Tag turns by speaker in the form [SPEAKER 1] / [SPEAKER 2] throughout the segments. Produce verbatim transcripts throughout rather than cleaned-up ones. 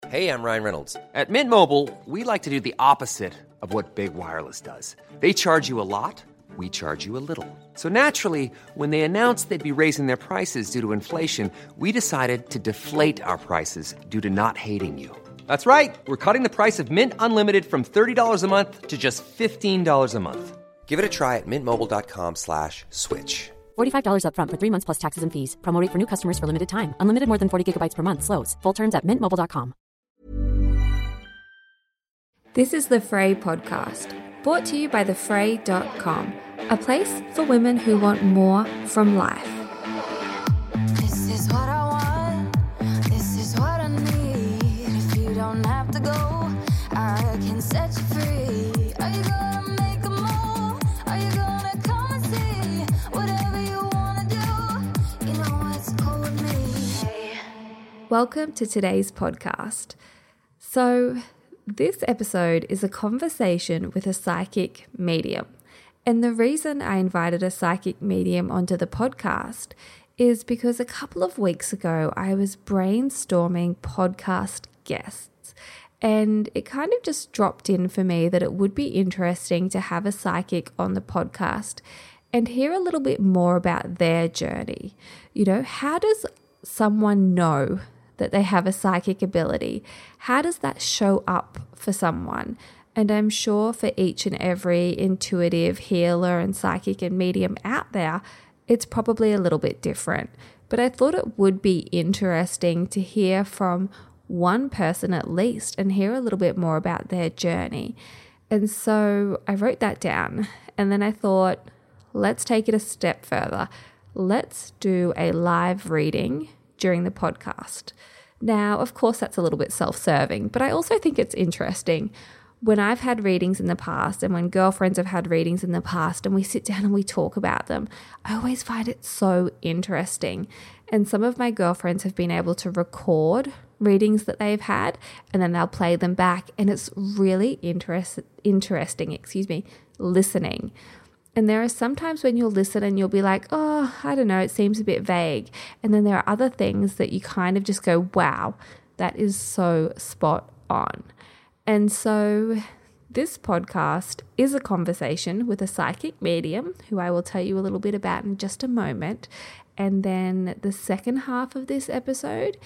[SPEAKER 1] Hey, I'm Ryan Reynolds.
[SPEAKER 2] At Mint Mobile, we like to do the opposite of what Big Wireless does. They charge you a lot, we charge you a little. So naturally, when they announced they'd be raising their prices due to inflation, we decided to deflate our prices due to not hating you. That's right. We're cutting the price of Mint Unlimited from thirty dollars a month to just fifteen dollars a month.
[SPEAKER 1] Give it a try at mintmobile.com slash switch.
[SPEAKER 3] forty-five dollars up front for three months plus taxes and fees. Promo rate for new customers for limited time. Unlimited more than forty gigabytes per month. Slows full terms at mint mobile dot com.
[SPEAKER 4] This is the Frey podcast, brought to you by the fray dot com, a place for women who want more from life.
[SPEAKER 5] This is what I want, this is what I need. If you don't have to go, I can set you free. Are you gonna make a move? Are you gonna come and see? Whatever you wanna do, you know it's cool with me. Hey.
[SPEAKER 4] Welcome to today's podcast. So, this episode is a conversation with a psychic medium. And the reason I invited a psychic medium onto the podcast is because a couple of weeks ago I was brainstorming podcast guests. And it kind of just dropped in for me that it would be interesting to have a psychic on the podcast and hear a little bit more about their journey. You know, how does someone know that they have a psychic ability? How does that show up for someone? And I'm sure for each and every intuitive healer and psychic and medium out there, it's probably a little bit different. But I thought it would be interesting to hear from one person at least and hear a little bit more about their journey. And so I wrote that down, and then I thought, let's take it a step further. Let's do a live reading during the podcast. Now, of course, that's a little bit self-serving, but I also think it's interesting. When I've had readings in the past and when girlfriends have had readings in the past and we sit down and we talk about them, I always find it so interesting. And some of my girlfriends have been able to record readings that they've had and then they'll play them back, and it's really interest- interesting, excuse me, listening. And there are some times when you'll listen and you'll be like, oh, I don't know, it seems a bit vague. And then there are other things that you kind of just go, wow, that is so spot on. And so this podcast is a conversation with a psychic medium who I will tell you a little bit about in just a moment. And then the second half of this episode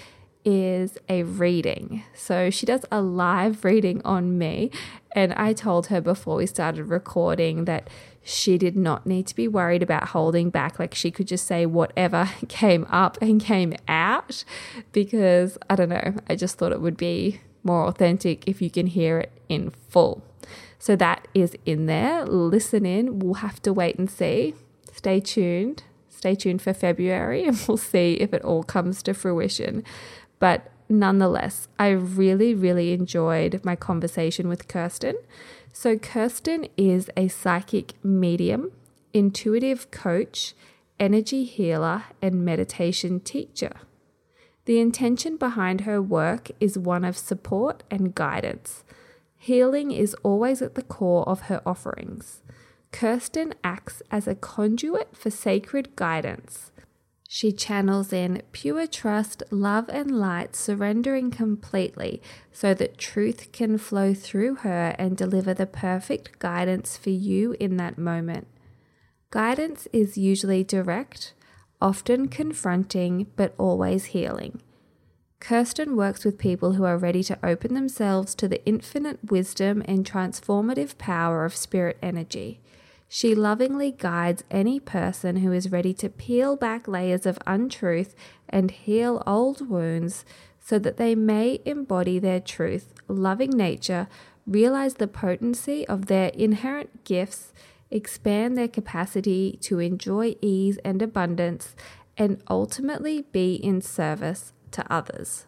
[SPEAKER 4] is a reading. So she does a live reading on me. And I told her before we started recording that she did not need to be worried about holding back. Like, she could just say whatever came up and came out, because I don't know, I just thought it would be more authentic if you can hear it in full. So that is in there. Listen in. We'll have to wait and see. Stay tuned. Stay tuned for February and we'll see if it all comes to fruition. But nonetheless, I really, really enjoyed my conversation with Kirsten. So Kirsten is a psychic medium, intuitive coach, energy healer, and meditation teacher. The intention behind her work is one of support and guidance. Healing is always at the core of her offerings. Kirsten acts as a conduit for sacred guidance. She channels in pure trust, love, and light, surrendering completely so that truth can flow through her and deliver the perfect guidance for you in that moment. Guidance is usually direct, often confronting, but always healing. Kirsten works with people who are ready to open themselves to the infinite wisdom and transformative power of spirit energy. She lovingly guides any person who is ready to peel back layers of untruth and heal old wounds so that they may embody their truth, loving nature, realize the potency of their inherent gifts, expand their capacity to enjoy ease and abundance, and ultimately be in service to others.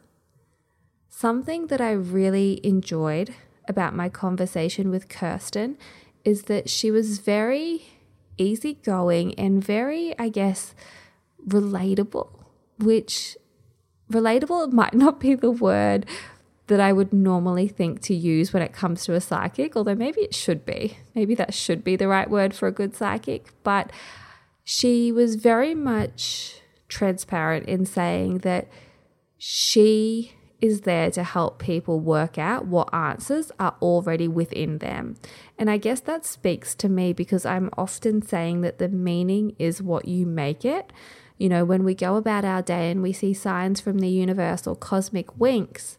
[SPEAKER 4] Something that I really enjoyed about my conversation with Kirsten is that she was very easygoing and very, I guess, relatable, which relatable might not be the word that I would normally think to use when it comes to a psychic, although maybe it should be. Maybe that should be the right word for a good psychic. But she was very much transparent in saying that she is there to help people work out what answers are already within them. And I guess that speaks to me because I'm often saying that the meaning is what you make it. You know, when we go about our day and we see signs from the universe or cosmic winks,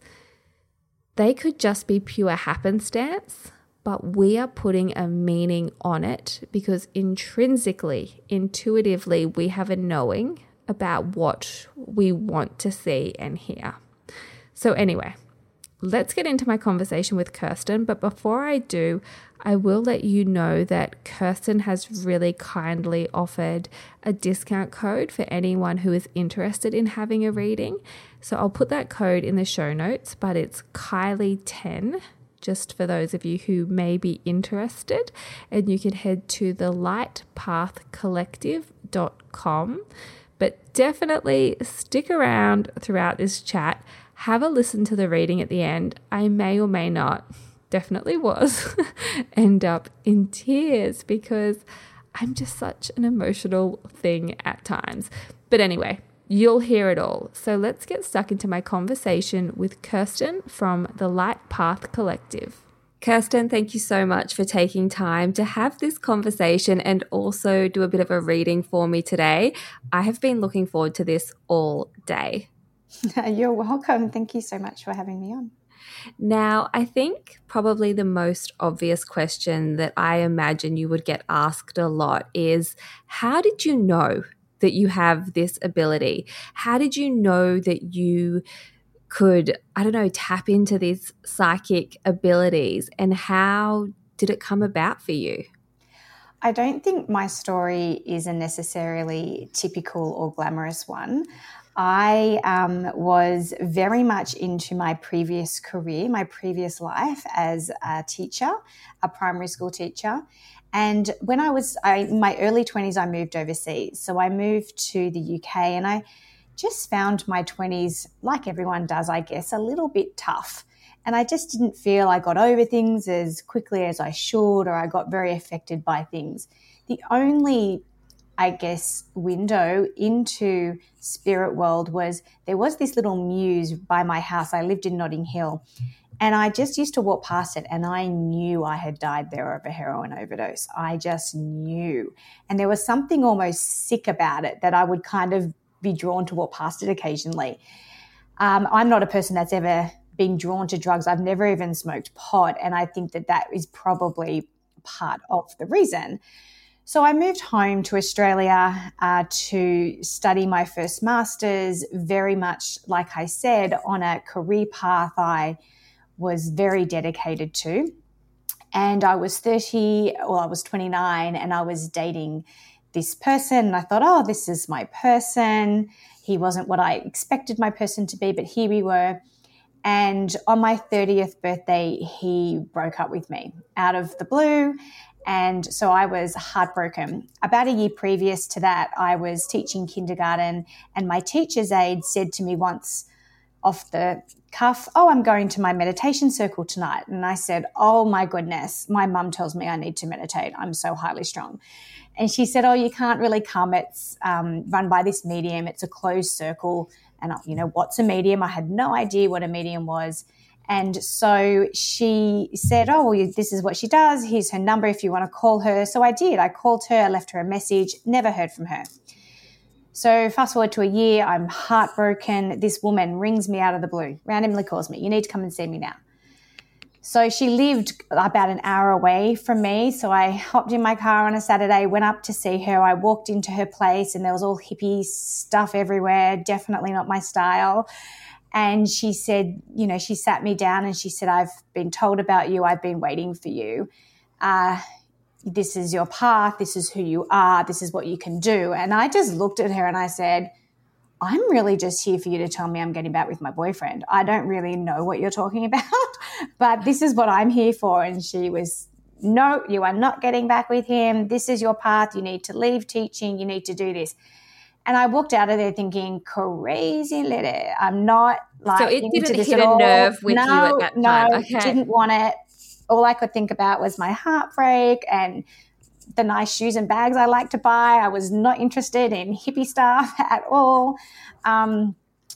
[SPEAKER 4] they could just be pure happenstance, but we are putting a meaning on it because intrinsically, intuitively, we have a knowing about what we want to see and hear. So anyway, let's get into my conversation with Kirsten. But before I do, I will let you know that Kirsten has really kindly offered a discount code for anyone who is interested in having a reading. So I'll put that code in the show notes, but it's Kylie ten, just for those of you who may be interested. And you can head to the light path collective dot com. But definitely stick around throughout this chat. Have a listen to the reading at the end. I may or may not, definitely was, end up in tears because I'm just such an emotional thing at times. But anyway, you'll hear it all. So let's get stuck into my conversation with Kirsten from the Light Path Collective. Kirsten, thank you so much for taking time to have this conversation and also do a bit of a reading for me today. I have been looking forward to this all day.
[SPEAKER 6] You're welcome. Thank you so much for having me on.
[SPEAKER 4] Now, I think probably the most obvious question that I imagine you would get asked a lot is, how did you know that you have this ability? How did you know that you could, I don't know, tap into these psychic abilities, and how did it come about for you?
[SPEAKER 6] I don't think my story is a necessarily typical or glamorous one. I um, was very much into my previous career, my previous life as a teacher, a primary school teacher. And when I was I, in my early twenties, I moved overseas. So I moved to the U K, and I just found my twenties, like everyone does, I guess, a little bit tough. And I just didn't feel I got over things as quickly as I should, or I got very affected by things. The only, I guess, window into spirit world was there was this little muse by my house. I lived in Notting Hill, and I just used to walk past it, and I knew I had died there of a heroin overdose. I just knew. And there was something almost sick about it that I would kind of be drawn to walk past it occasionally. Um, I'm not a person that's ever been drawn to drugs. I've never even smoked pot, and I think that that is probably part of the reason. So I moved home to Australia uh, to study my first master's, very much, like I said, on a career path I was very dedicated to. And I was thirty, well, I was twenty-nine, and I was dating this person. And I thought, oh, this is my person. He wasn't what I expected my person to be, but here we were. And on my thirtieth birthday, he broke up with me out of the blue. And so I was heartbroken. About a year previous to that, I was teaching kindergarten, and my teacher's aide said to me once off the cuff, oh, I'm going to my meditation circle tonight. And I said, oh my goodness, my mum tells me I need to meditate. I'm so highly strung. And she said, oh, you can't really come. It's um, run by this medium. It's a closed circle. And, you know, what's a medium? I had no idea what a medium was. And so she said, oh, well, this is what she does. Here's her number if you want to call her. So I did. I called her. I left her a message. Never heard from her. So fast forward to a year. I'm heartbroken. This woman rings me out of the blue, randomly calls me. You need to come and see me now. So she lived about an hour away from me. So I hopped in my car on a Saturday, went up to see her. I walked into her place, and there was all hippie stuff everywhere, definitely not my style. And she said, you know, she sat me down and she said, I've been told about you. I've been waiting for you. Uh, this is your path. This is who you are. This is what you can do. And I just looked at her and I said, I'm really just here for you to tell me I'm getting back with my boyfriend. I don't really know what you're talking about, but this is what I'm here for. And she was, no, you are not getting back with him. This is your path. You need to leave teaching. You need to do this. And I walked out of there thinking, crazy lady. I'm not like
[SPEAKER 4] so it
[SPEAKER 6] into
[SPEAKER 4] didn't
[SPEAKER 6] this
[SPEAKER 4] hit
[SPEAKER 6] at
[SPEAKER 4] a
[SPEAKER 6] all.
[SPEAKER 4] nerve with
[SPEAKER 6] no,
[SPEAKER 4] you at that time.
[SPEAKER 6] No,
[SPEAKER 4] okay.
[SPEAKER 6] Didn't want it. All I could think about was my heartbreak and the nice shoes and bags I like to buy. I was not interested in hippie stuff at all. Um,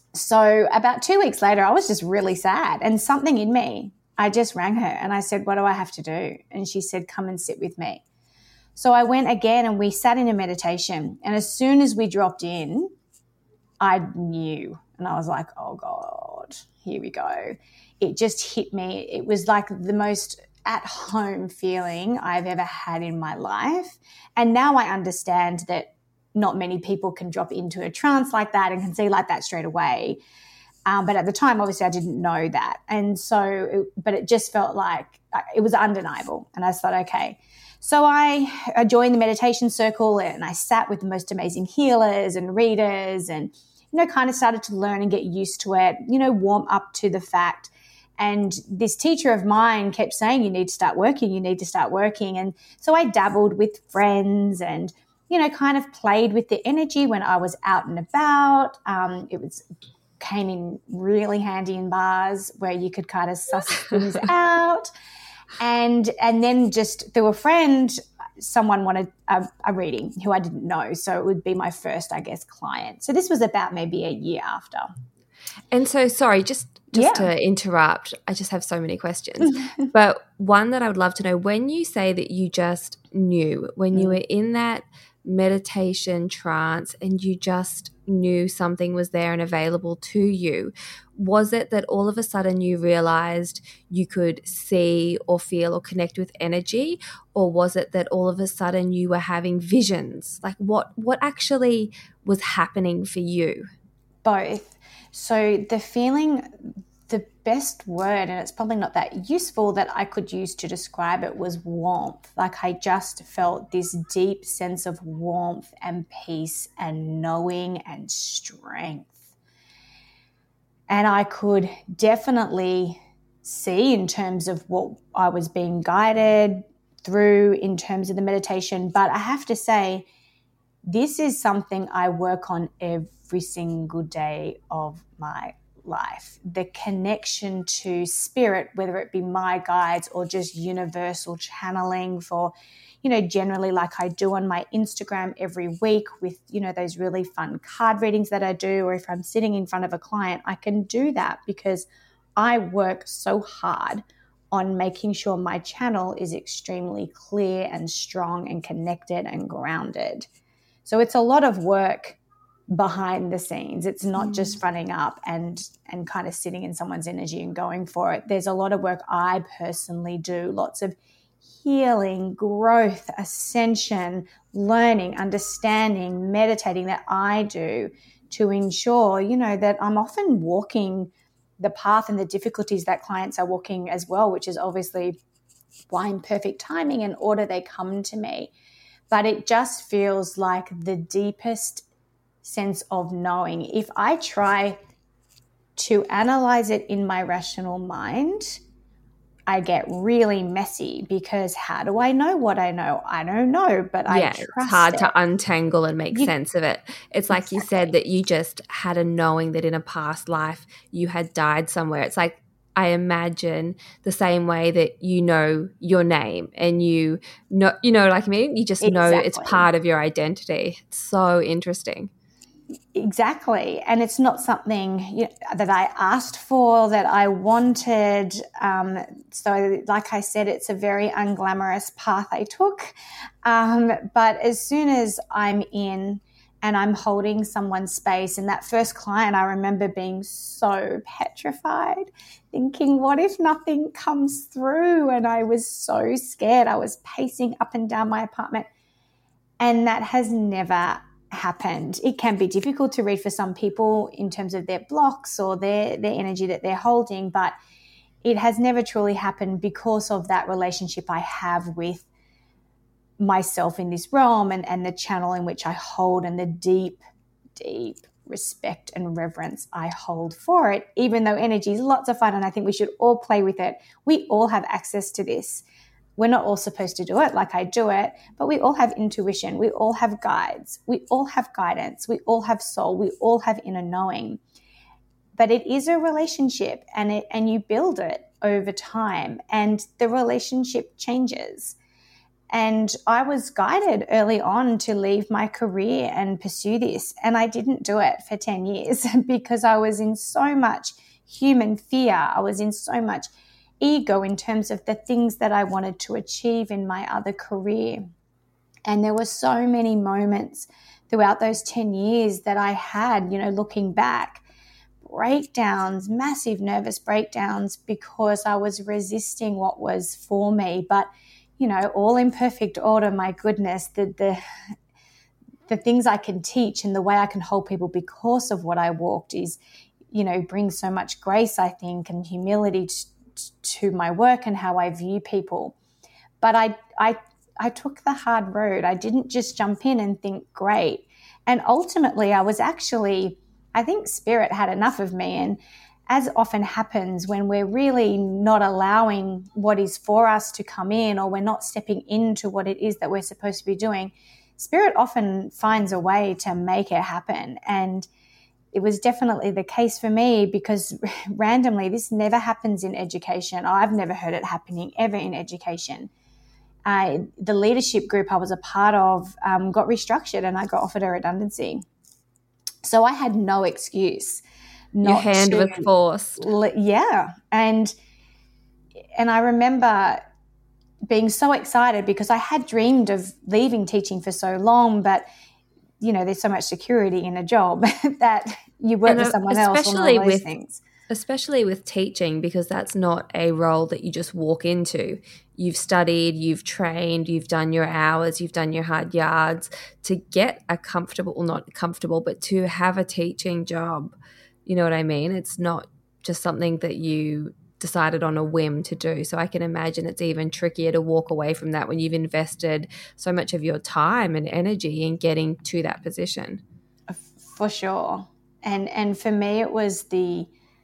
[SPEAKER 6] So about two weeks later, I was just really sad, and something in me, I just rang her and I said, what do I have to do? And she said, come and sit with me. So I went again and we sat in a meditation, and as soon as we dropped in, I knew, and I was like, oh God, here we go. It just hit me. It was like the most at-home feeling I've ever had in my life. And now I understand that not many people can drop into a trance like that and can see like that straight away. Um, but at the time, obviously, I didn't know that. And so, it, but it just felt like it was undeniable. And I thought, okay. So I, I joined the meditation circle, and I sat with the most amazing healers and readers, and, you know, kind of started to learn and get used to it, you know, warm up to the fact. And this teacher of mine kept saying, you need to start working, you need to start working. And so I dabbled with friends and, you know, kind of played with the energy when I was out and about. Um, it was came in really handy in bars where you could kind of suss things out. And and then just through a friend, someone wanted a, a reading who I didn't know. So it would be my first, I guess, client. So this was about maybe a year after.
[SPEAKER 4] And so, sorry, just just
[SPEAKER 6] Yeah.
[SPEAKER 4] to interrupt, I just have so many questions. But one that I would love to know, when you say that you just knew, when you were in that meditation trance and you just knew something was there and available to you, was it that all of a sudden you realized you could see or feel or connect with energy, or was it that all of a sudden you were having visions? Like what what actually was happening for you?
[SPEAKER 6] Both. So the feeling, the best word, and it's probably not that useful that I could use to describe it, was warmth. Like I just felt this deep sense of warmth and peace and knowing and strength. And I could definitely see in terms of what I was being guided through in terms of the meditation. But I have to say, this is something I work on every single day of my life. The connection to spirit, whether it be my guides or just universal channeling for, you know, generally like I do on my Instagram every week with, you know, those really fun card readings that I do, or if I'm sitting in front of a client, I can do that because I work so hard on making sure my channel is extremely clear and strong and connected and grounded. So it's a lot of work behind the scenes. It's not mm. just fronting up and and kind of sitting in someone's energy and going for it. There's a lot of work I personally do, lots of healing, growth, ascension, learning, understanding, meditating that I do to ensure, you know, that I'm often walking the path and the difficulties that clients are walking as well, which is obviously why in perfect timing and order they come to me. But it just feels like the deepest sense of knowing. If I try to analyze it in my rational mind, I get really messy because how do I know what I know? I don't know, but I
[SPEAKER 4] yeah,
[SPEAKER 6] trust
[SPEAKER 4] it's hard
[SPEAKER 6] it.
[SPEAKER 4] to untangle and make
[SPEAKER 6] You-
[SPEAKER 4] sense of it. It's like you said that you just had a knowing that in a past life you had died somewhere. It's like I imagine the same way that you know your name and you know, you know, like I mean, you just know it's
[SPEAKER 6] Exactly.
[SPEAKER 4] part of your identity. It's so interesting.
[SPEAKER 6] Exactly. And it's not something you know, that I asked for, that I wanted. Um, so like I said, it's a very unglamorous path I took. Um, but as soon as I'm in and I'm holding someone's space, and that first client, I remember being so petrified, thinking, what if nothing comes through? And I was so scared. I was pacing up and down my apartment. And that has never happened. It can be difficult to read for some people in terms of their blocks or their, their energy that they're holding, but it has never truly happened because of that relationship I have with myself in this realm and, and the channel in which I hold and the deep, deep respect and reverence I hold for it, even though energy is lots of fun and I think we should all play with it. We all have access to this. We're not all supposed to do it like I do it, but we all have intuition. We all have guides. We all have guidance. We all have soul. We all have inner knowing. But it is a relationship, and it and you build it over time, and the relationship changes. And I was guided early on to leave my career and pursue this. And I didn't do it for ten years because I was in so much human fear. I was in so much ego in terms of the things that I wanted to achieve in my other career. And there were so many moments throughout those ten years that I had, you know, looking back, breakdowns, massive nervous breakdowns because I was resisting what was for me. But, you know, all in perfect order, my goodness, the, the, the things I can teach and the way I can hold people because of what I walked is, you know, brings so much grace, I think, and humility to, to my work and how I view people. But I, I, I took the hard road. I didn't just jump in and think, great. And ultimately, I was actually, I think Spirit had enough of me. And as often happens when we're really not allowing what is for us to come in, or we're not stepping into what it is that we're supposed to be doing, Spirit often finds a way to make it happen. And it was definitely the case for me because randomly, this never happens in education. I've never heard it happening ever in education. Uh, the leadership group I was a part of um, got restructured and I got offered a redundancy. So I had no excuse. Not
[SPEAKER 4] Your hand
[SPEAKER 6] to,
[SPEAKER 4] was forced.
[SPEAKER 6] Yeah. And, and I remember being so excited because I had dreamed of leaving teaching for so long, but, you know, there's so much security in a job that you work
[SPEAKER 4] and
[SPEAKER 6] for someone else on all those
[SPEAKER 4] with,
[SPEAKER 6] things.
[SPEAKER 4] Especially with teaching, because that's not a role that you just walk into. You've studied, you've trained, you've done your hours, you've done your hard yards to get a comfortable, well, not comfortable, but to have a teaching job. You know what I mean? It's not just something that you decided on a whim to do. So I can imagine it's even trickier to walk away from that when you've invested so much of your time and energy in getting to that position.
[SPEAKER 6] For sure. And and for me, it was the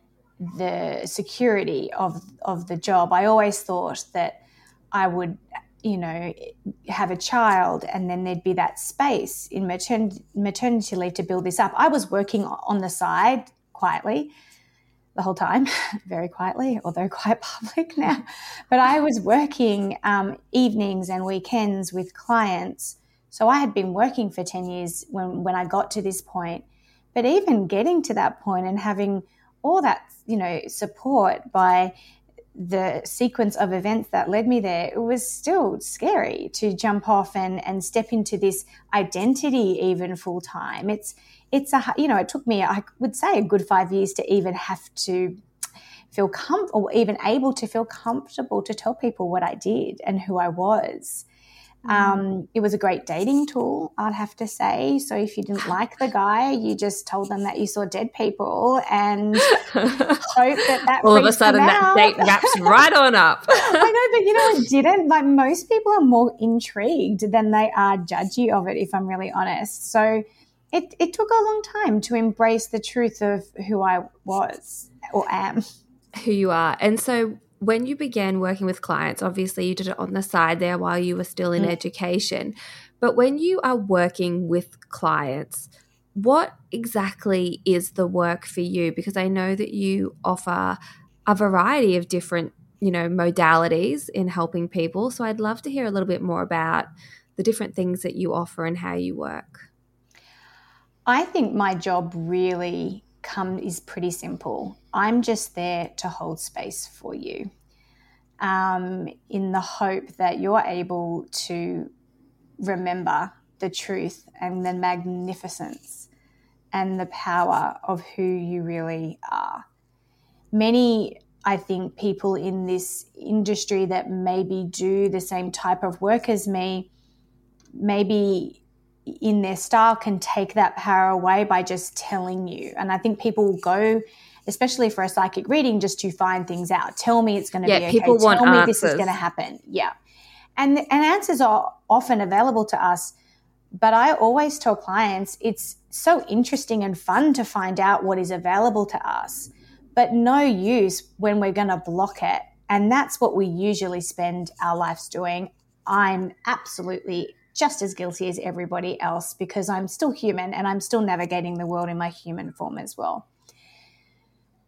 [SPEAKER 6] the security of of the job. I always thought that I would, you know, have a child and then there'd be that space in maternity, maternity leave to build this up. I was working on the side quietly the whole time, very quietly, although quite public now. But I was working um, evenings and weekends with clients. So I had been working for ten years when, when I got to this point. But even getting to that point and having all that, you know, support by the sequence of events that led me there, it was still scary to jump off and, and step into this identity even full time. It's, it's a, you know, it took me, I would say, a good five years to even have to feel comfortable, or even able to feel comfortable to tell people what I did and who I was. Um, it was a great dating tool, I'd have to say. So if you didn't like the guy, you just told them that you saw dead people and hope that that
[SPEAKER 4] all of a sudden
[SPEAKER 6] them
[SPEAKER 4] that
[SPEAKER 6] out.
[SPEAKER 4] date wraps right on up.
[SPEAKER 6] I know, but you know, it didn't. Like, most people are more intrigued than they are judgy of it, if I'm really honest. So it, it took a long time to embrace the truth of who I was or am.
[SPEAKER 4] Who you are. And so when you began working with clients, obviously you did it on the side there while you were still in mm. education. But when you are working with clients, what exactly is the work for you? Because I know that you offer a variety of different, you know, modalities in helping people. So I'd love to hear a little bit more about the different things that you offer and how you work.
[SPEAKER 6] I think my job really come is pretty simple. I'm just there to hold space for you, um, in the hope that you're able to remember the truth and the magnificence and the power of who you really are. Many, I think, people in this industry that maybe do the same type of work as me, maybe in their style can take that power away by just telling you. And I think people will go, especially for a psychic reading, just to find things out. Tell me it's going to
[SPEAKER 4] yeah,
[SPEAKER 6] be okay.
[SPEAKER 4] People want
[SPEAKER 6] Tell me
[SPEAKER 4] answers.
[SPEAKER 6] This is going to happen. Yeah. And, and answers are often available to us. But I always tell clients it's so interesting and fun to find out what is available to us, but no use when we're going to block it. And that's what we usually spend our lives doing. I'm absolutely just as guilty as everybody else because I'm still human and I'm still navigating the world in my human form as well.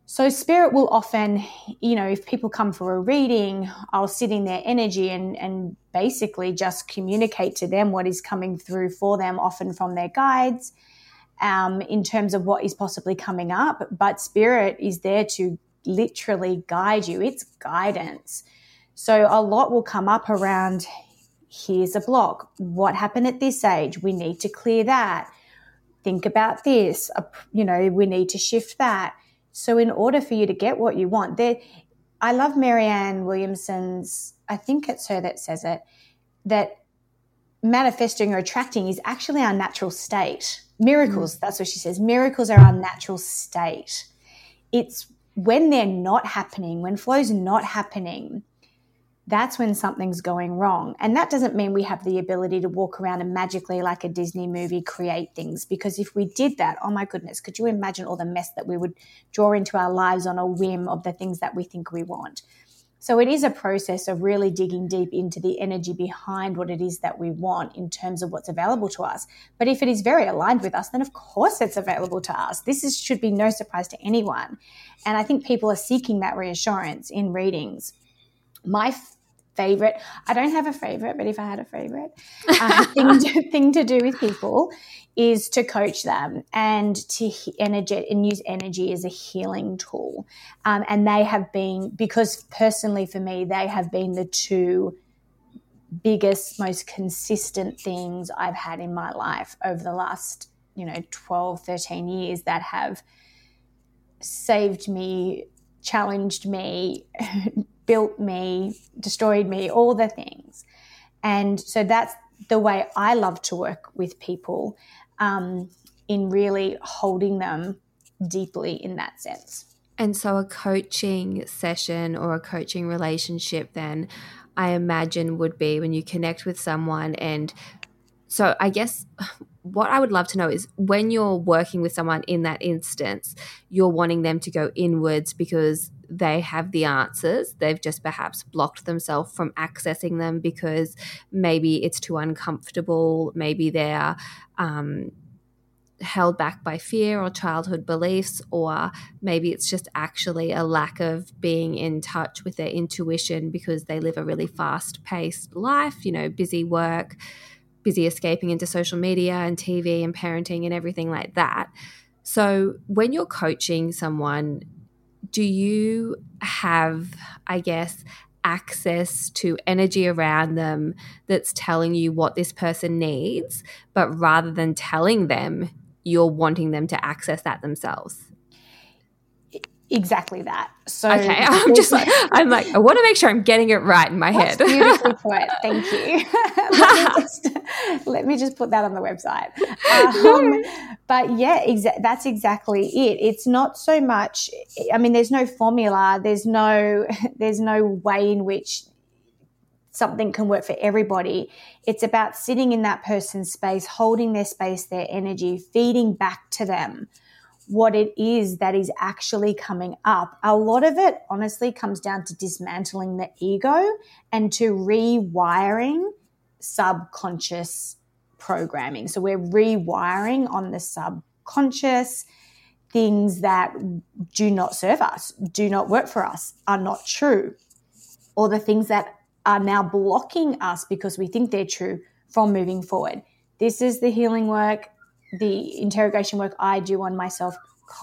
[SPEAKER 6] So spirit will often, you know, if people come for a reading, I'll sit in their energy and, and basically just communicate to them what is coming through for them, often from their guides, um, in terms of what is possibly coming up. But spirit is there to literally guide you. It's guidance. So a lot will come up around, here's a block. What happened at this age? We need to clear that. Think about this. Uh, you know, we need to shift that. So in order for you to get what you want, there, I love Marianne Williamson's, I think it's her that says it, that manifesting or attracting is actually our natural state. Miracles, mm. that's what she says. Miracles are our natural state. It's when they're not happening, when flow's not happening, that's when something's going wrong. And that doesn't mean we have the ability to walk around and magically, like a Disney movie, create things. Because if we did that, oh my goodness, could you imagine all the mess that we would draw into our lives on a whim of the things that we think we want? So it is a process of really digging deep into the energy behind what it is that we want in terms of what's available to us. But if it is very aligned with us, then of course it's available to us. This is, should be no surprise to anyone. And I think people are seeking that reassurance in readings. My favorite, I don't have a favorite, but if I had a favorite uh, thing, to, thing to do with people is to coach them and to energy and use energy as a healing tool. Um, and they have been, because personally for me, they have been the two biggest, most consistent things I've had in my life over the last, you know, twelve, thirteen years that have saved me, challenged me, built me, destroyed me, all the things. And so that's the way I love to work with people, um, in really holding them deeply in that sense.
[SPEAKER 4] And so a coaching session or a coaching relationship then, I imagine, would be when you connect with someone. And so I guess what I would love to know is when you're working with someone in that instance, you're wanting them to go inwards because they have the answers. They've just perhaps blocked themselves from accessing them because maybe it's too uncomfortable. Maybe they're um, held back by fear or childhood beliefs, or maybe it's just actually a lack of being in touch with their intuition because they live a really fast-paced life, you know, busy work, busy escaping into social media and T V and parenting and everything like that. So when you're coaching someone, do you have, I guess, access to energy around them that's telling you what this person needs, but rather than telling them, you're wanting them to access that themselves?
[SPEAKER 6] Exactly that. So
[SPEAKER 4] okay, I'm just like, I'm like, I want to make sure I'm getting it right in my head.
[SPEAKER 6] Beautifully put. Thank you. let, me just, let me just put that on the website. Um, but yeah, exa- that's exactly it. It's not so much. I mean, there's no formula. There's no. There's no way in which something can work for everybody. It's about sitting in that person's space, holding their space, their energy, feeding back to them what it is that is actually coming up. A lot of it honestly comes down to dismantling the ego and to rewiring subconscious programming. So we're rewiring on the subconscious things that do not serve us, do not work for us, are not true, or the things that are now blocking us because we think they're true from moving forward. This is the healing work, the interrogation work I do on myself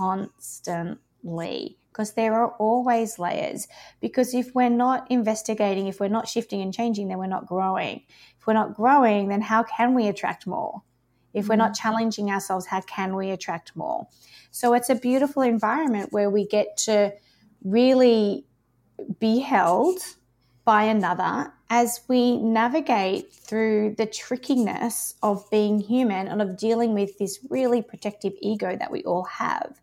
[SPEAKER 6] constantly, because there are always layers. Because if we're not investigating, if we're not shifting and changing, then we're not growing. If we're not growing, then how can we attract more? If we're not challenging ourselves, how can we attract more? So it's a beautiful environment where we get to really be held by another as we navigate through the trickiness of being human and of dealing with this really protective ego that we all have.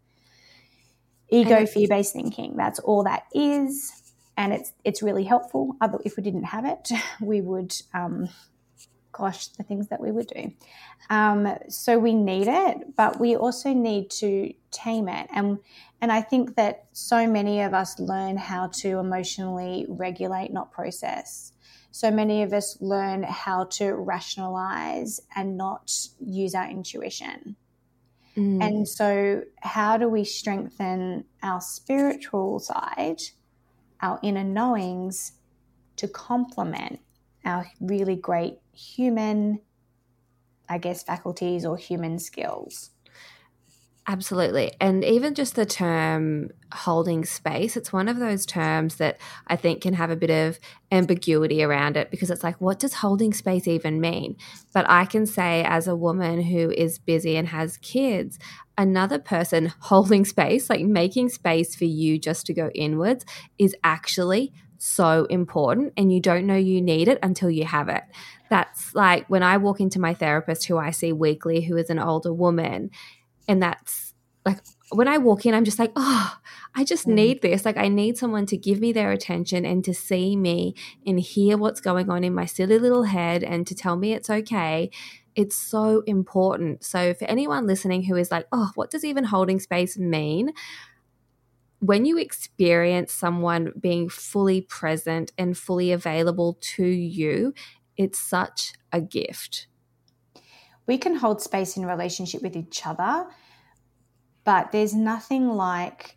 [SPEAKER 6] Ego, fear-based thinking, that's all that is. And it's it's really helpful. If we didn't have it, we would, um, gosh, the things that we would do. Um, so we need it, but we also need to tame it. And And I think that so many of us learn how to emotionally regulate, not process. So many of us learn how to rationalize and not use our intuition. Mm. And so how do we strengthen our spiritual side, our inner knowings, to complement our really great human, I guess, faculties or human skills?
[SPEAKER 4] Absolutely. And even just the term holding space, it's one of those terms that I think can have a bit of ambiguity around it, because it's like, what does holding space even mean? But I can say, as a woman who is busy and has kids, another person holding space, like making space for you just to go inwards, is actually so important, and you don't know you need it until you have it. That's like when I walk into my therapist, who I see weekly, who is an older woman, and that's like when I walk in, I'm just like, oh, I just mm. need this. Like I need someone to give me their attention and to see me and hear what's going on in my silly little head and to tell me it's okay. It's so important. So for anyone listening who is like, oh, what does even holding space mean? When you experience someone being fully present and fully available to you, it's such a gift.
[SPEAKER 6] We can hold space in relationship with each other, but there's nothing like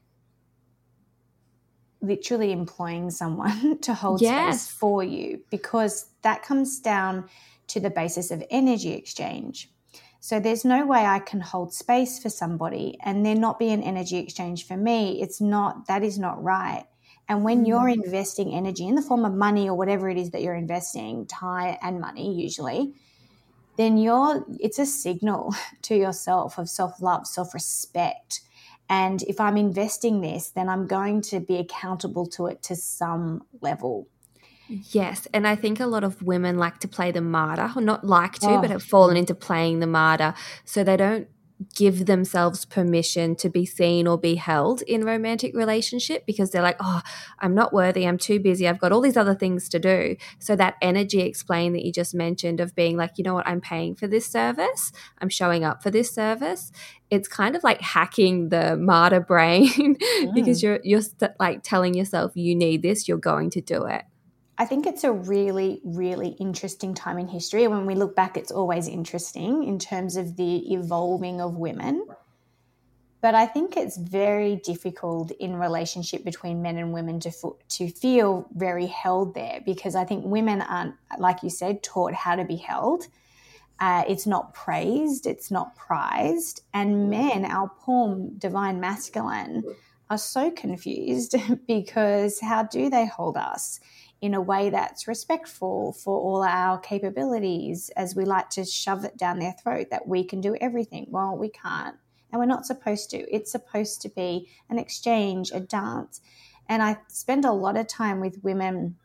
[SPEAKER 6] literally employing someone to hold
[SPEAKER 4] yes.
[SPEAKER 6] space for you, because that comes down to the basis of energy exchange. So there's no way I can hold space for somebody and there not be an energy exchange for me. It's not, that is not right. And when mm. you're investing energy in the form of money or whatever it is that you're investing, time and money usually, then you're, it's a signal to yourself of self-love, self-respect. And if I'm investing this, then I'm going to be accountable to it to some level.
[SPEAKER 4] Yes, and I think a lot of women like to play the martyr, or not like to,
[SPEAKER 6] oh.
[SPEAKER 4] but have fallen into playing the martyr, so they don't give themselves permission to be seen or be held in romantic relationship, because they're like, oh, I'm not worthy, I'm too busy, I've got all these other things to do. So that energy explain that you just mentioned of being like, you know what, I'm paying for this service, I'm showing up for this service, it's kind of like hacking the martyr brain mm. because you're you're st- like telling yourself you need this, you're going to do it.
[SPEAKER 6] I think it's a really, really interesting time in history. And when we look back, it's always interesting in terms of the evolving of women. But I think it's very difficult in relationship between men and women to to feel very held there, because I think women aren't, like you said, taught how to be held. Uh, it's not praised, it's not prized. And men, our poor divine masculine, are so confused because how do they hold us in a way that's respectful for all our capabilities, as we like to shove it down their throat that we can do everything? Well, we can't, and we're not supposed to. It's supposed to be an exchange, a dance. And I spend a lot of time with women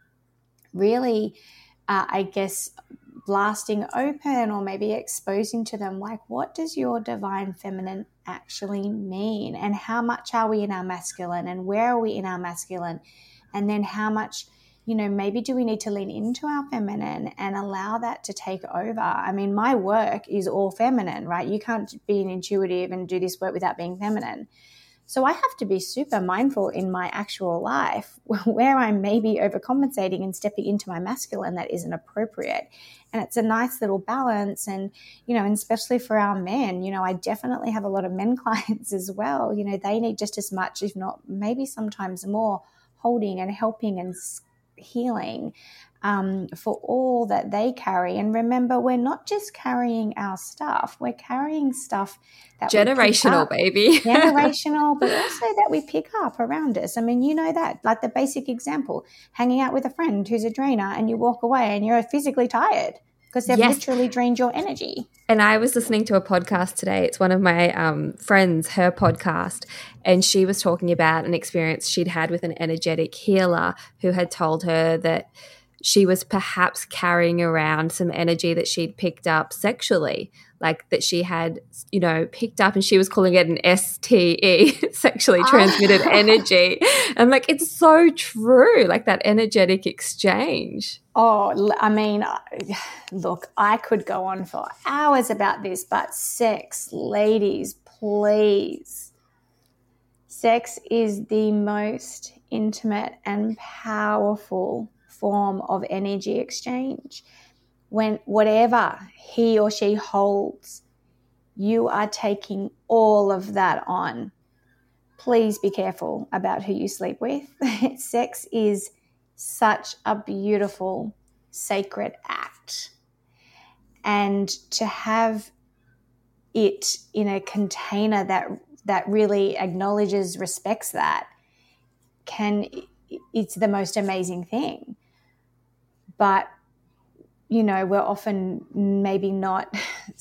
[SPEAKER 6] really, uh, I guess, blasting open or maybe exposing to them, like, what does your divine feminine actually mean? And how much are we in our masculine? And where are we in our masculine? And then how much, you know, maybe do we need to lean into our feminine and allow that to take over? I mean, my work is all feminine, right? You can't be an intuitive and do this work without being feminine. So I have to be super mindful in my actual life where I'm maybe overcompensating and stepping into my masculine that isn't appropriate. And it's a nice little balance. And, you know, and especially for our men, you know, I definitely have a lot of men clients as well. You know, they need just as much, if not maybe sometimes more, holding and helping and healing um, for all that they carry. And remember, we're not just carrying our stuff, we're carrying stuff that
[SPEAKER 4] generational, baby.
[SPEAKER 6] generational, but also that we pick up around us. I mean, you know that, like the basic example, hanging out with a friend who's a drainer and you walk away and you're physically tired because they've yes. literally drained your energy.
[SPEAKER 4] And I was listening to a podcast today. It's one of my um, friends, her podcast, and she was talking about an experience she'd had with an energetic healer who had told her that she was perhaps carrying around some energy that she'd picked up sexually, like that she had, you know, picked up, and she was calling it an S T E, sexually transmitted oh. energy. And like, it's so true, like that energetic exchange.
[SPEAKER 6] Oh, I mean, look, I could go on for hours about this, but sex, ladies, please. Sex is the most intimate and powerful form of energy exchange. When whatever he or she holds, you are taking all of that on. Please be careful about who you sleep with. Sex is such a beautiful, sacred act. And to have it in a container that that really acknowledges, respects that, can it's the most amazing thing. But, you know, we're often maybe not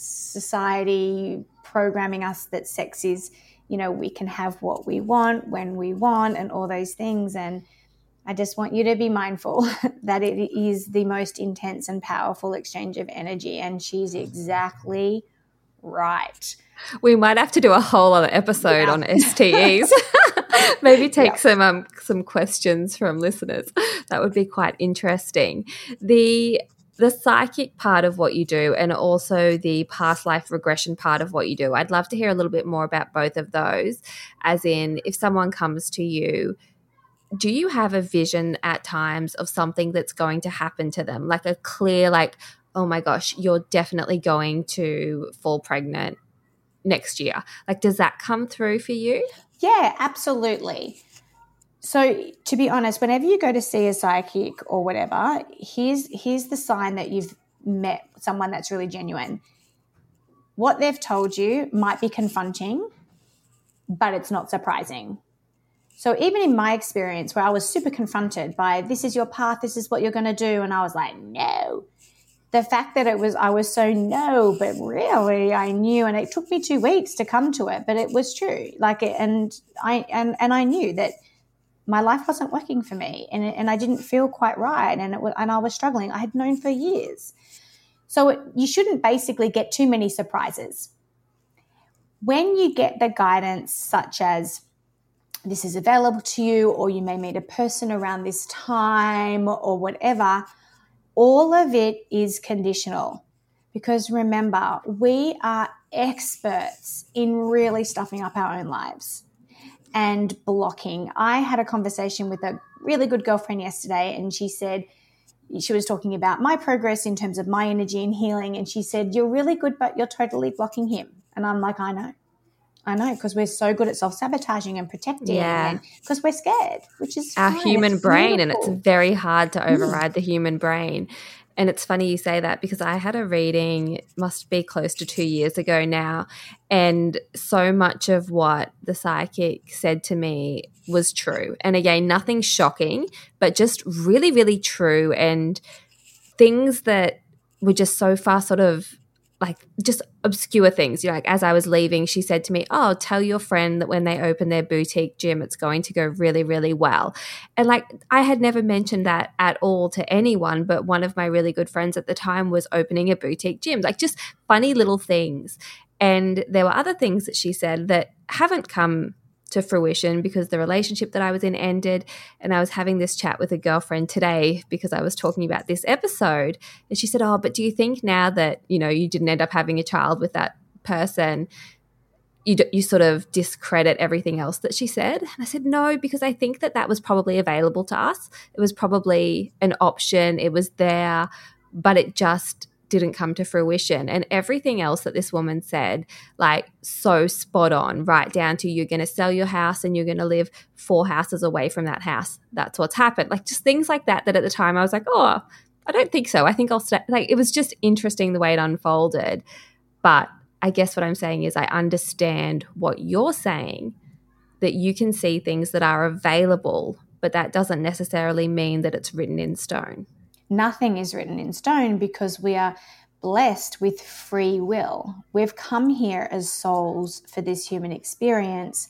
[SPEAKER 6] society programming us that sex is, you know, we can have what we want when we want and all those things. And I just want you to be mindful that it is the most intense and powerful exchange of energy. And she's exactly right.
[SPEAKER 4] We might have to do a whole other episode yeah. on S T Es. Maybe take yeah. some um, some questions from listeners. That would be quite interesting. The the psychic part of what you do and also the past life regression part of what you do, I'd love to hear a little bit more about both of those. As in, if someone comes to you, do you have a vision at times of something that's going to happen to them? Like a clear, like, oh my gosh, you're definitely going to fall pregnant next year. Like, does that come through for you?
[SPEAKER 6] Yeah, absolutely. So to be honest, whenever you go to see a psychic or whatever, here's here's the sign that you've met someone that's really genuine. What they've told you might be confronting, but it's not surprising. So even in my experience where I was super confronted by this is your path, this is what you're going to do, and I was like, no. The fact that it was, I was so no, but really I knew, and it took me two weeks to come to it, but it was true. Like, it, and I, and, and I knew that my life wasn't working for me, and, and I didn't feel quite right. And it was, and I was struggling. I had known for years. So it, you shouldn't basically get too many surprises. When you get the guidance such as this is available to you, or you may meet a person around this time or whatever, all of it is conditional, because remember, we are experts in really stuffing up our own lives and blocking. I had a conversation with a really good girlfriend yesterday, and she said, she was talking about my progress in terms of my energy and healing, and she said, you're really good, but you're totally blocking him. And I'm like, I know. I know, because we're so good at self-sabotaging and protecting,
[SPEAKER 4] yeah.
[SPEAKER 6] because we're scared, which is
[SPEAKER 4] our
[SPEAKER 6] fine.
[SPEAKER 4] human
[SPEAKER 6] It's
[SPEAKER 4] brain,
[SPEAKER 6] beautiful.
[SPEAKER 4] and it's very hard to override mm. the human brain. And it's funny you say that, because I had a reading, must be close to two years ago now, and so much of what the psychic said to me was true. And again, nothing shocking, but just really, really true, and things that were just so far sort of like just obscure things. You know, like as I was leaving, she said to me, oh, tell your friend that when they open their boutique gym, it's going to go really, really well. And like I had never mentioned that at all to anyone, but one of my really good friends at the time was opening a boutique gym, like just funny little things. And there were other things that she said that haven't come to fruition because the relationship that I was in ended. And I was having this chat with a girlfriend today because I was talking about this episode, and she said, oh, but do you think now that, you know, you didn't end up having a child with that person, you, you sort of discredit everything else that she said? And I said, no, because I think that that was probably available to us. It was probably an option. It was there, but it just didn't come to fruition. And everything else that this woman said, like so spot on, right down to you're going to sell your house and you're going to live four houses away from that house. That's what's happened. Like just things like that, that at the time I was like, oh, I don't think so. I think I'll stay. Like it was just interesting the way it unfolded. But I guess what I'm saying is I understand what you're saying, that you can see things that are available, but that doesn't necessarily mean that it's written in stone.
[SPEAKER 6] Nothing is written in stone because we are blessed with free will. We've come here as souls for this human experience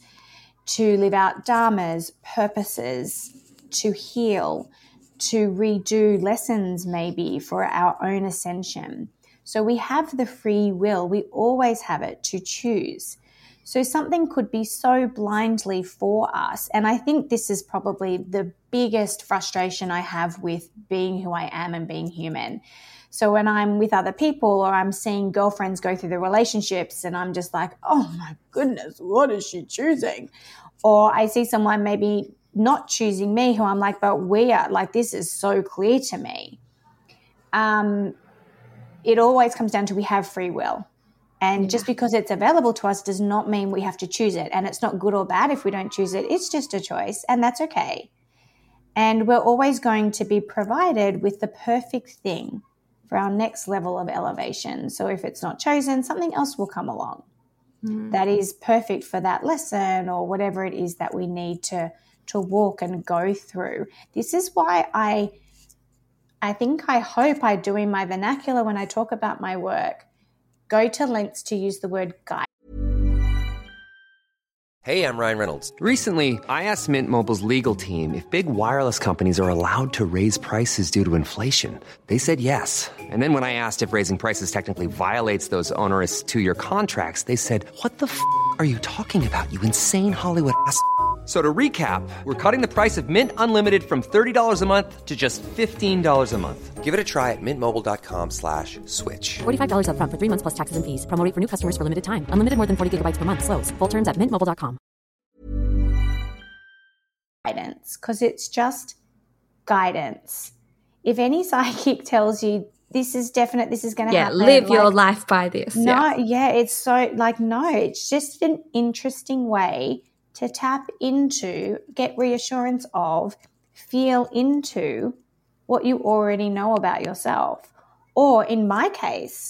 [SPEAKER 6] to live out dharmas, purposes, to heal, to redo lessons maybe for our own ascension. So we have the free will. We always have it to choose. So something could be so blindly for us. And I think this is probably the biggest frustration I have with being who I am and being human. So when I'm with other people or I'm seeing girlfriends go through the relationships and I'm just like, oh my goodness, what is she choosing? Or I see someone maybe not choosing me who I'm like, but we are like, this is so clear to me. Um, it always comes down to we have free will. And
[SPEAKER 4] Yeah.
[SPEAKER 6] just because it's available to us does not mean we have to choose it. And it's not good or bad if we don't choose it. It's just a choice, and that's okay. And we're always going to be provided with the perfect thing for our next level of elevation. So if it's not chosen, something else will come along mm. that is perfect for that lesson or whatever it is that we need to, to walk and go through. This is why I, I think I hope I do in my vernacular when I talk about my work, go to lengths to use the word guide.
[SPEAKER 1] Hey, I'm Ryan Reynolds.
[SPEAKER 2] Recently, I asked Mint Mobile's legal team if big wireless companies are allowed to raise prices due to inflation. They said yes. And then when I asked if raising prices technically violates those onerous two-year contracts, they said, what the f*** are you talking about, you insane Hollywood ass f- So to recap, we're cutting the price of Mint Unlimited from thirty dollars a month to just fifteen dollars a month.
[SPEAKER 1] Give it a try at mintmobile.com slash switch.
[SPEAKER 3] forty-five dollars up front for three months plus taxes and fees. Promo rate for new customers for limited time. Unlimited more than forty gigabytes per month. Slows full terms at mint mobile dot com.
[SPEAKER 6] Guidance, because it's just guidance. If any psychic tells you this is definite, this is going to
[SPEAKER 4] Yeah,
[SPEAKER 6] happen.
[SPEAKER 4] live your
[SPEAKER 6] like,
[SPEAKER 4] life by this.
[SPEAKER 6] No,
[SPEAKER 4] yeah.
[SPEAKER 6] yeah, it's so like, no, it's just an interesting way to tap into, get reassurance of, feel into what you already know about yourself. Or in my case,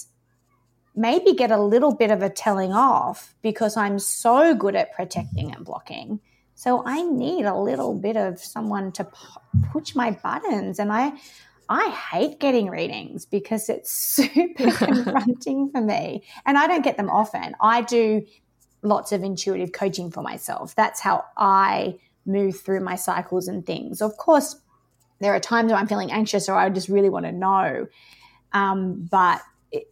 [SPEAKER 6] maybe get a little bit of a telling off because I'm so good at protecting and blocking. So I need a little bit of someone to p- push my buttons. And I I hate getting readings because it's super confronting for me. And I don't get them often. I do lots of intuitive coaching for myself. That's how I move through my cycles and things. Of course, there are times where I'm feeling anxious or I just really want to know. Um, but it,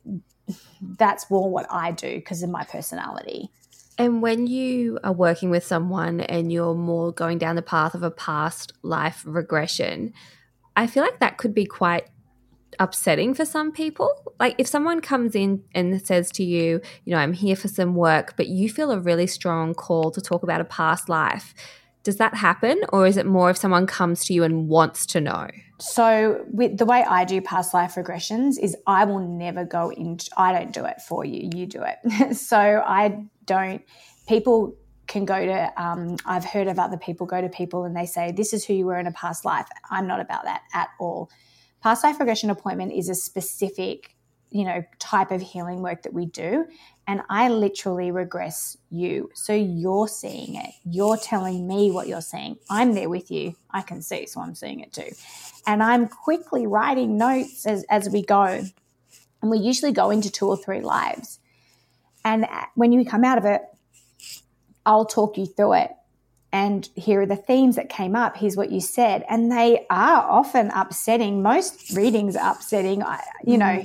[SPEAKER 6] that's more what I do because of my personality.
[SPEAKER 4] And when you are working with someone and you're more going down the path of a past life regression, I feel like that could be quite upsetting for some people. Like if someone comes in and says to you, you know, I'm here for some work, but you feel a really strong call to talk about a past life, does that happen? Or is it more if someone comes to you and wants to know?
[SPEAKER 6] So with the way I do past life regressions is I will never go into, I don't do it for you, you do it. So I don't, people can go to, um, I've heard of other people go to people and they say, this is who you were in a past life. I'm not about that at all. Past life regression appointment is a specific, you know, type of healing work that we do. And I literally regress you. So you're seeing it. You're telling me what you're seeing. I'm there with you. I can see, so I'm seeing it too. And I'm quickly writing notes as, as we go. And we usually go into two or three lives. And when you come out of it, I'll talk you through it. And here are the themes that came up. Here's what you said. And they are often upsetting. Most readings are upsetting. I, you know,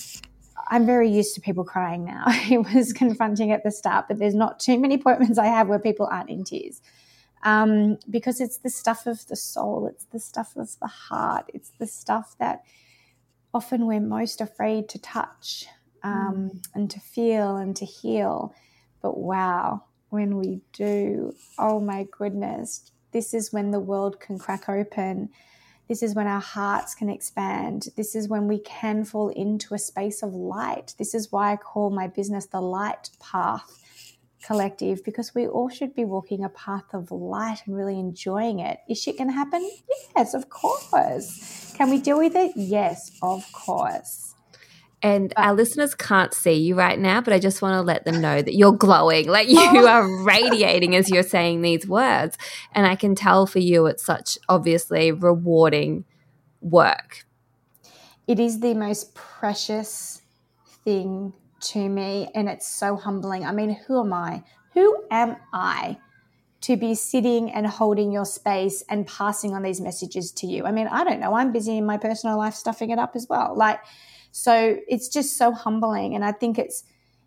[SPEAKER 6] I'm very used to people crying now. It was confronting at the start, but there's not too many appointments I have where people aren't in tears. Um, because it's the stuff of the soul. It's the stuff of the heart. It's the stuff that often we're most afraid to touch um, mm. and to feel and to heal. But wow, when we do, oh my goodness, this is when the world can crack open. This is when our hearts can expand. This is when we can fall into a space of light. This is why I call my business the Light Path Collective, because we all should be walking a path of light and really enjoying it. Is shit going to happen? Yes, of course. Can we deal with it? Yes, of course.
[SPEAKER 4] And our listeners can't see you right now, but I just want to let them know that you're glowing, like you are radiating as you're saying these words. And I can tell for you it's such obviously rewarding work.
[SPEAKER 6] It is the most precious thing to me, and it's so humbling. I mean, who am I? Who am I to be sitting and holding your space and passing on these messages to you? I mean, I don't know. I'm busy in my personal life stuffing it up as well. Like, so it's just so humbling. And I think it's,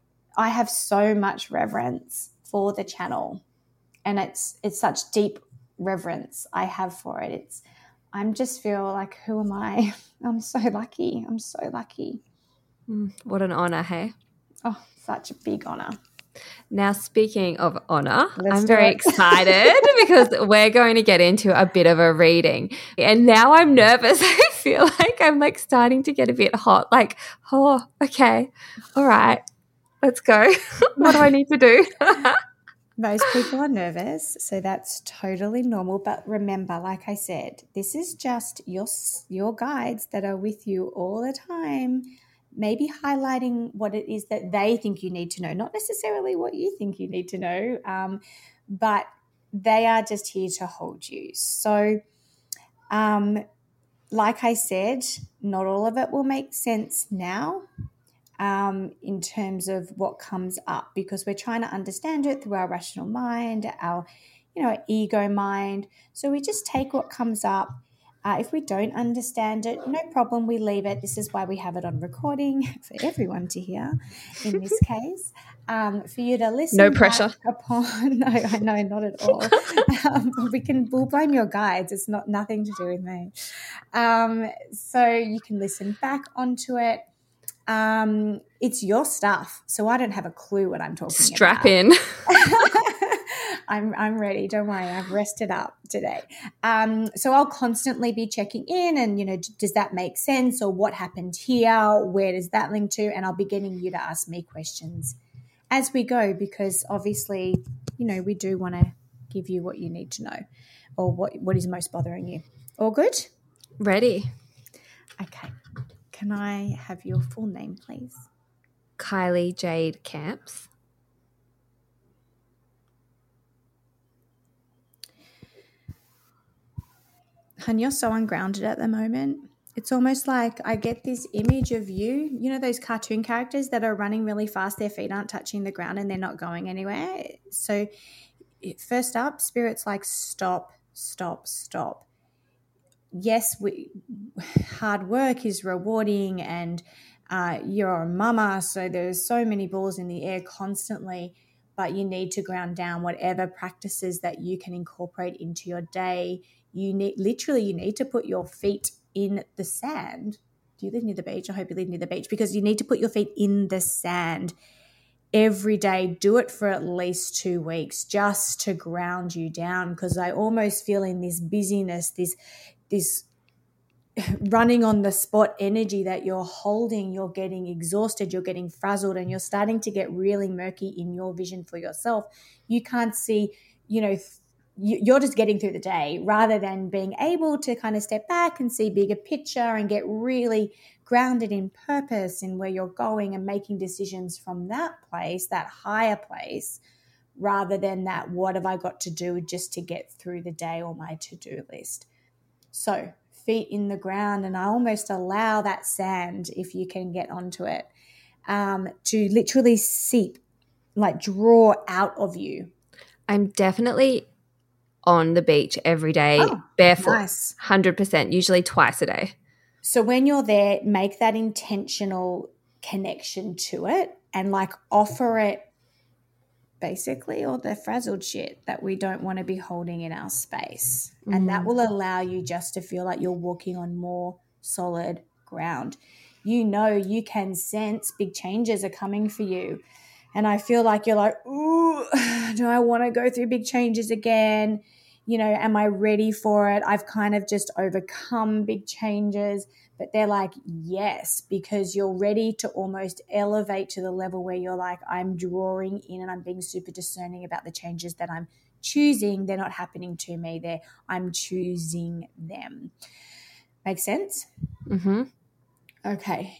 [SPEAKER 6] I have so much reverence for the channel, and it's, it's such deep reverence I have for it. It's, I'm just feel like, who am I? I'm so lucky. I'm so lucky.
[SPEAKER 4] Mm, what an honor, hey?
[SPEAKER 6] Oh, such a big honor.
[SPEAKER 4] Now, speaking of honor,
[SPEAKER 6] Let's
[SPEAKER 4] I'm
[SPEAKER 6] do
[SPEAKER 4] very
[SPEAKER 6] it.
[SPEAKER 4] excited because we're going to get into a bit of a reading. And now I'm nervous. I feel like I'm like starting to get a bit hot. Like, oh, okay, all right. Let's go. What do I need to do?
[SPEAKER 6] Most people are nervous, so that's totally normal. But remember, like I said, this is just your your guides that are with you all the time, maybe highlighting what it is that they think you need to know, not necessarily what you think you need to know, um, but they are just here to hold you. So, um, like I said, not all of it will make sense now. Um, in terms of what comes up, because we're trying to understand it through our rational mind, our, you know, our ego mind. So we just take what comes up. Uh, if we don't understand it, no problem, we leave it. This is why we have it on recording for everyone to hear in this case, um, for you to listen.
[SPEAKER 4] No pressure.
[SPEAKER 6] Upon, no, I know, not at all. um, we can, we'll blame your guides. It's not nothing to do with me. Um, so you can listen back onto it. Um, it's your stuff, so I don't have a clue what I'm talking
[SPEAKER 4] Strap
[SPEAKER 6] about.
[SPEAKER 4] Strap in.
[SPEAKER 6] I'm I'm ready. Don't worry, I've rested up today. Um, so I'll constantly be checking in, and you know, does that make sense, or what happened here? Where does that link to? And I'll be getting you to ask me questions as we go, because obviously, you know, we do want to give you what you need to know, or what what is most bothering you. All good?
[SPEAKER 4] Ready.
[SPEAKER 6] Okay. Can I have your full name, please?
[SPEAKER 4] Kylie Jade Camps.
[SPEAKER 6] Hun, you're so ungrounded at the moment. It's almost like I get this image of you, you know, those cartoon characters that are running really fast, their feet aren't touching the ground and they're not going anywhere. So first up, Spirit's like, stop, stop, stop. Yes, we, hard work is rewarding, and uh, you're a mama, so there's so many balls in the air constantly, but you need to ground down whatever practices that you can incorporate into your day. You need, literally, you need to put your feet in the sand. Do you live near the beach? I hope you live near the beach, because you need to put your feet in the sand every day. Do it for at least two weeks just to ground you down, because I almost feel in this busyness, this this running on the spot energy that you're holding, you're getting exhausted, you're getting frazzled, and you're starting to get really murky in your vision for yourself. You can't see, you know, you're just getting through the day rather than being able to kind of step back and see bigger picture and get really grounded in purpose and where you're going and making decisions from that place, that higher place, rather than that, what have I got to do just to get through the day or my to-do list. So feet in the ground, and I almost allow that sand, if you can get onto it, um, to literally seep, like draw out of you.
[SPEAKER 4] I'm definitely on the beach every day,
[SPEAKER 6] oh,
[SPEAKER 4] barefoot,
[SPEAKER 6] nice.
[SPEAKER 4] one hundred percent, usually twice a day.
[SPEAKER 6] So when you're there, make that intentional connection to it and like offer it, basically, all the frazzled shit that we don't want to be holding in our space. Mm. And that will allow you just to feel like you're walking on more solid ground. You know, you can sense big changes are coming for you. And I feel like you're like, ooh, do I want to go through big changes again? You know, am I ready for it? I've kind of just overcome big changes. But they're like, yes, because you're ready to almost elevate to the level where you're like, I'm drawing in and I'm being super discerning about the changes that I'm choosing. They're not happening to me. They're, I'm choosing them. Make sense?
[SPEAKER 4] Mm-hmm.
[SPEAKER 6] Okay.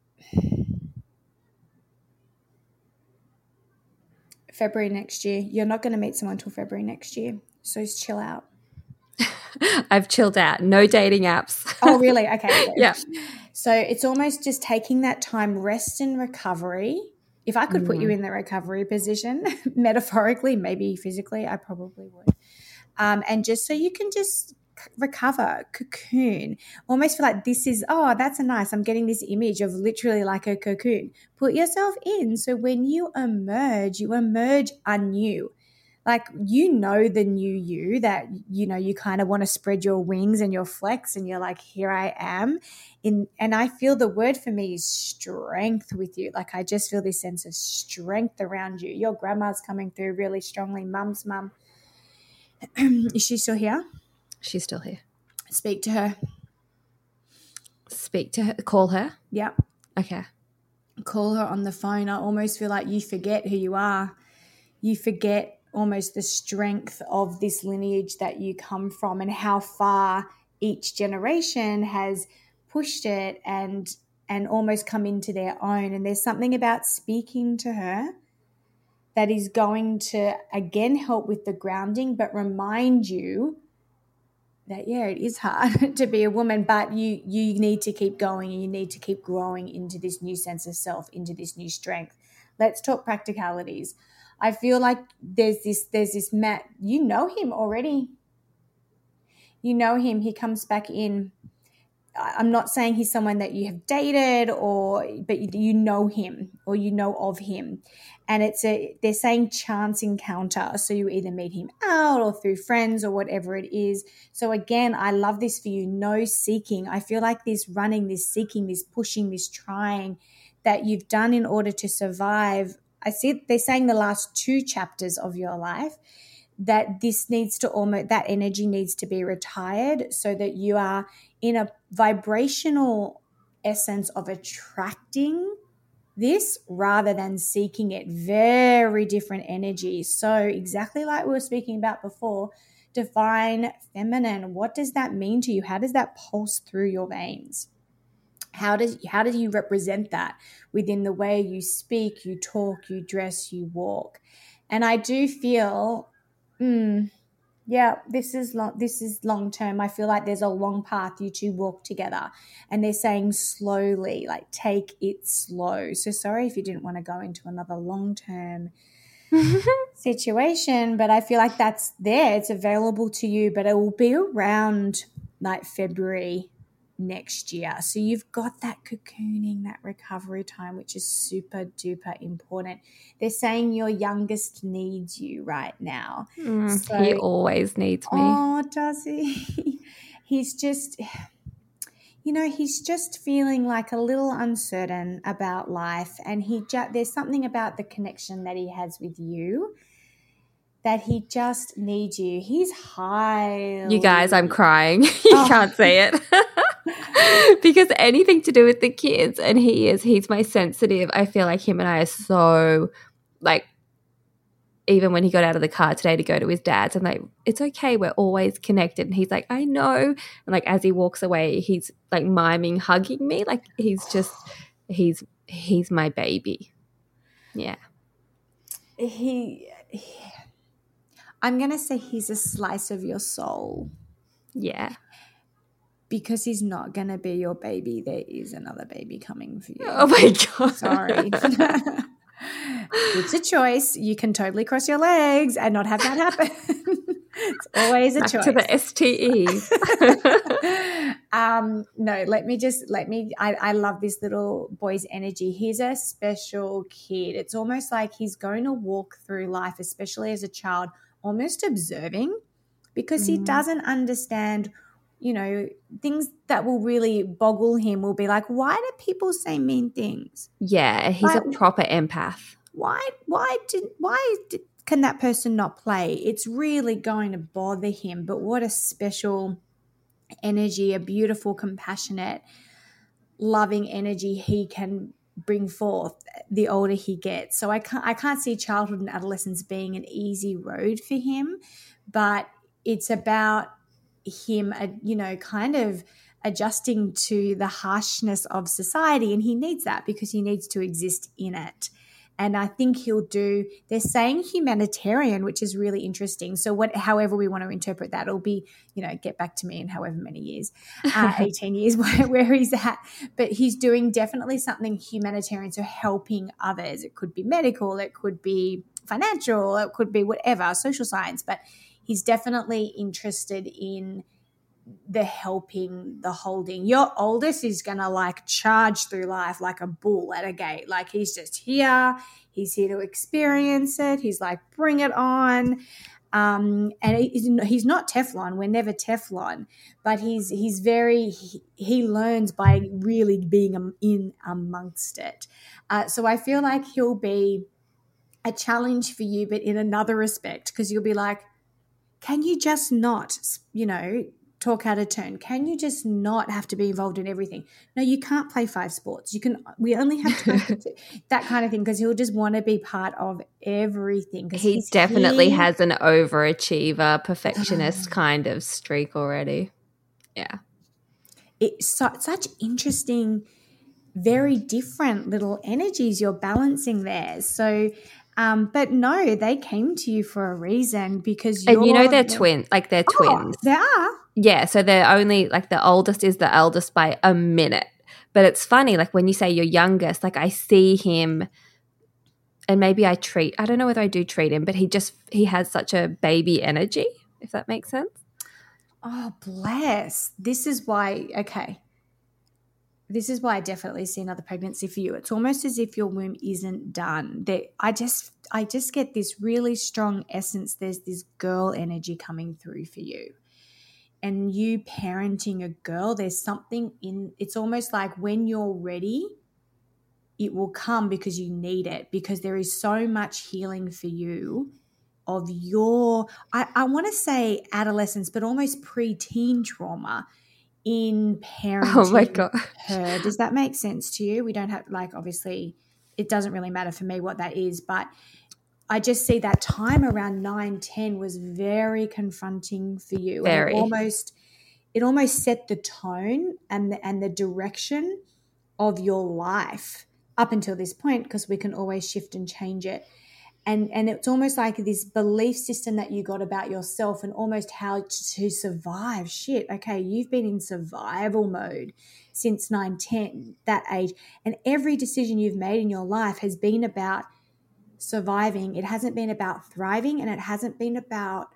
[SPEAKER 6] February next year. You're not going to meet someone until February next year. So just chill out.
[SPEAKER 4] I've chilled out. No dating apps.
[SPEAKER 6] Oh, really? Okay.
[SPEAKER 4] Yeah.
[SPEAKER 6] So it's almost just taking that time, rest and recovery. If I could mm. put you in the recovery position, metaphorically, maybe physically, I probably would. Um, and just so you can just recover, cocoon, almost feel like this is, oh, that's a nice, I'm getting this image of literally like a cocoon. Put yourself in. So when you emerge, you emerge anew. Like, you know, the new you that, you know, you kind of want to spread your wings and your flex and you're like, here I am. In, and I feel the word for me is strength with you. Like, I just feel this sense of strength around you. Your grandma's coming through really strongly. Mum's mum. Is she still here?
[SPEAKER 4] She's still here.
[SPEAKER 6] Speak to her.
[SPEAKER 4] Speak to her. Call her?
[SPEAKER 6] Yeah.
[SPEAKER 4] Okay.
[SPEAKER 7] call her on the phone, I almost feel like you forget who you are. You forget almost the strength of this lineage that you come from and how far each generation has pushed it and and almost come into their own. And there's something about speaking to her that is going to, again, help with the grounding, but remind you that, yeah, it is hard to be a woman, but you you need to keep going and you need to keep growing into this new sense of self, into this new strength. Let's talk practicalities. I feel like there's this, there's this Matt, you know him already. You know him. He comes back in. I'm not saying he's someone that you have dated or, but you know him or you know of him. And it's a, they're saying chance encounter. So you either meet him out or through friends or whatever it is. So again, I love this for you. No seeking. I feel like this running, this seeking, this pushing, this trying that you've done in order to survive. I see they're saying the last two chapters of your life, that this needs to almost, that energy needs to be retired so that you are in a vibrational essence of attracting this rather than seeking it. Very different energy. So exactly like we were speaking about before, divine feminine. What does that mean to you? How does that pulse through your veins? How does how do you represent that within the way you speak, you talk, you dress, you walk? And I do feel, mm, yeah, this is long, this is long term. I feel like there's a long path you two walk together, and they're saying slowly, like take it slow. So sorry if you didn't want to go into another long term situation, but I feel like that's there. It's available to you, but it will be around like February next year. So you've got that cocooning, that recovery time, which is super duper important. They're saying your youngest needs you right now.
[SPEAKER 4] Mm,
[SPEAKER 7] so,
[SPEAKER 4] he always needs me.
[SPEAKER 7] Oh, does he? He's just, you know, he's just feeling like a little uncertain about life, and he ju- there's something about the connection that he has with you that he just needs you. He's high.
[SPEAKER 4] You guys, I'm crying. You
[SPEAKER 7] Oh.
[SPEAKER 4] can't say it. Because anything to do with the kids, and he is, he's my sensitive. I feel like him and I are so, like, even when he got out of the car today to go to his dad's, I'm like, it's okay, we're always connected. And he's like, I know. And like as he walks away, he's like miming, hugging me. Like he's just, he's, he's my baby. Yeah.
[SPEAKER 7] He, he I'm going to say he's a slice of your soul.
[SPEAKER 4] Yeah.
[SPEAKER 7] Because he's not going to be your baby. There is another baby coming for you.
[SPEAKER 4] Oh my God.
[SPEAKER 7] Sorry. It's a choice. You can totally cross your legs and not have that happen. It's always a
[SPEAKER 4] Back
[SPEAKER 7] choice.
[SPEAKER 4] to the S T Es.
[SPEAKER 7] um, no, let me just, let me, I, I love this little boy's energy. He's a special kid. It's almost like he's going to walk through life, especially as a child, almost observing, because he doesn't understand, you know, things that will really boggle him will be like, why do people say mean things?
[SPEAKER 4] Yeah, he's
[SPEAKER 7] Like,
[SPEAKER 4] a proper empath.
[SPEAKER 7] Why, why did, why did, can that person not play? It's really going to bother him. But what a special energy, a beautiful, compassionate, loving energy he can bring forth the older he gets. So I can't, I can't see childhood and adolescence being an easy road for him, but it's about him, uh, you know, kind of adjusting to the harshness of society. And he needs that because he needs to exist in it. And I think he'll do, they're saying humanitarian, which is really interesting. So what, however we want to interpret that, it'll be, you know, get back to me in however many years, uh, eighteen years, where, where he's at. But he's doing definitely something humanitarian, so helping others. It could be medical, it could be financial, it could be whatever, social science. But he's definitely interested in the helping, the holding. Your oldest is going to like charge through life like a bull at a gate. Like he's just here. He's here to experience it. He's like, bring it on. Um, and he's, he's not Teflon. We're never Teflon, but he's, he's very, he, he learns by really being in amongst it. Uh, so I feel like he'll be a challenge for you, but in another respect, because you'll be like, can you just not, you know, talk out of turn? Can you just not have to be involved in everything? No, you can't play five sports. You can. We only have time for two, that kind of thing, because he'll just want to be part of everything.
[SPEAKER 4] He definitely
[SPEAKER 7] here.
[SPEAKER 4] has an overachiever, perfectionist kind of streak already. Yeah.
[SPEAKER 7] It's so, such interesting, very different little energies you're balancing there. So, um, but no, they came to you for a reason, because you're,
[SPEAKER 4] and you know they're twins, like they're
[SPEAKER 7] oh,
[SPEAKER 4] twins.
[SPEAKER 7] They are.
[SPEAKER 4] Yeah, so they're only like the oldest is the eldest by a minute. But it's funny, like when you say your youngest, like I see him, and maybe I treat, I don't know whether I do treat him, but he just, he has such a baby energy, if that makes sense.
[SPEAKER 7] Oh, bless. This is why, okay. This is why I definitely see another pregnancy for you. It's almost as if your womb isn't done. That I just I just get this really strong essence. There's this girl energy coming through for you. And you parenting a girl, there's something in, it's almost like when you're ready, it will come because you need it, because there is so much healing for you of your, I, I want to say adolescence, but almost preteen trauma in parenting
[SPEAKER 4] oh my God.
[SPEAKER 7] her. Does that make sense to you? We don't have, like, obviously it doesn't really matter for me what that is, but I just see that time around nine, ten was very confronting for you.
[SPEAKER 4] Very.
[SPEAKER 7] And it almost, it almost set the tone and the, and the direction of your life up until this point, because we can always shift and change it. And and it's almost like this belief system that you got about yourself and almost how to survive. Shit, okay, you've been in survival mode since nine, ten, that age. And every decision you've made in your life has been about surviving. It hasn't been about thriving, and it hasn't been about,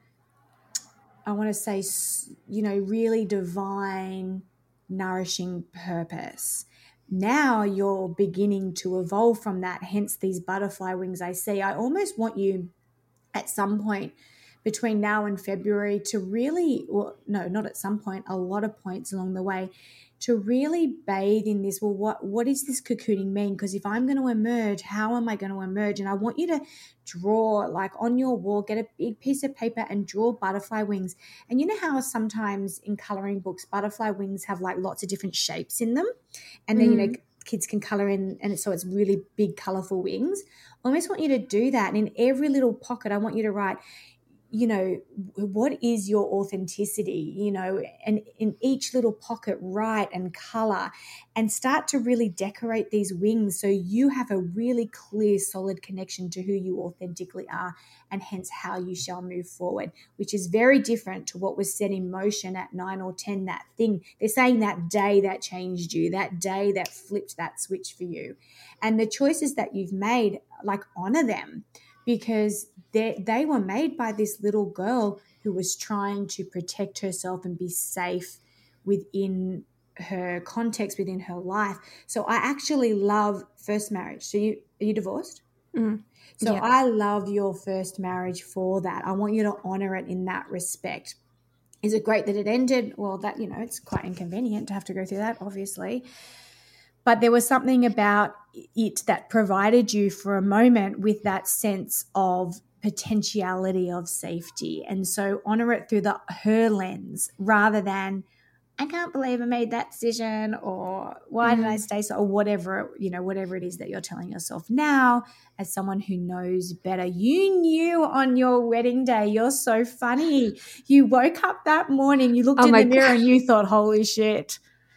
[SPEAKER 7] I want to say, you know, really divine, nourishing purpose. Now you're beginning to evolve from that, hence these butterfly wings I see. I almost want you at some point between now and February to really, well, no, not at some point, a lot of points along the way, to really bathe in this. Well, what what does this cocooning mean? Because if I'm going to emerge, how am I going to emerge? And I want you to draw, like on your wall, get a big piece of paper and draw butterfly wings. And you know how sometimes in coloring books, butterfly wings have like lots of different shapes in them, and then mm. you know kids can color in, and so it's really big, colorful wings. I almost want you to do that, and in every little pocket, I want you to write, you know, what is your authenticity, you know, and in each little pocket, write and color and start to really decorate these wings so you have a really clear, solid connection to who you authentically are, and hence how you shall move forward, which is very different to what was set in motion at nine or ten, that thing. They're saying that day that changed you, that day that flipped that switch for you. And the choices that you've made, like, honor them, because they they were made by this little girl who was trying to protect herself and be safe within her context, within her life. So I actually love first marriage. So you are you divorced?
[SPEAKER 4] Mm.
[SPEAKER 7] So
[SPEAKER 4] yeah.
[SPEAKER 7] I love your first marriage for that. I want you to honor it in that respect. Is it great that it ended? Well, that, you know, it's quite inconvenient to have to go through that, obviously. But there was something about it that provided you for a moment with that sense of potentiality of safety. And so honor it through the her lens rather than, I can't believe I made that decision, or why mm. did I stay so, or whatever, you know, whatever it is that you're telling yourself now as someone who knows better. You knew on your wedding day. You're so funny. You woke up that morning, you looked
[SPEAKER 4] oh
[SPEAKER 7] in the mirror
[SPEAKER 4] God.
[SPEAKER 7] and you thought, holy shit.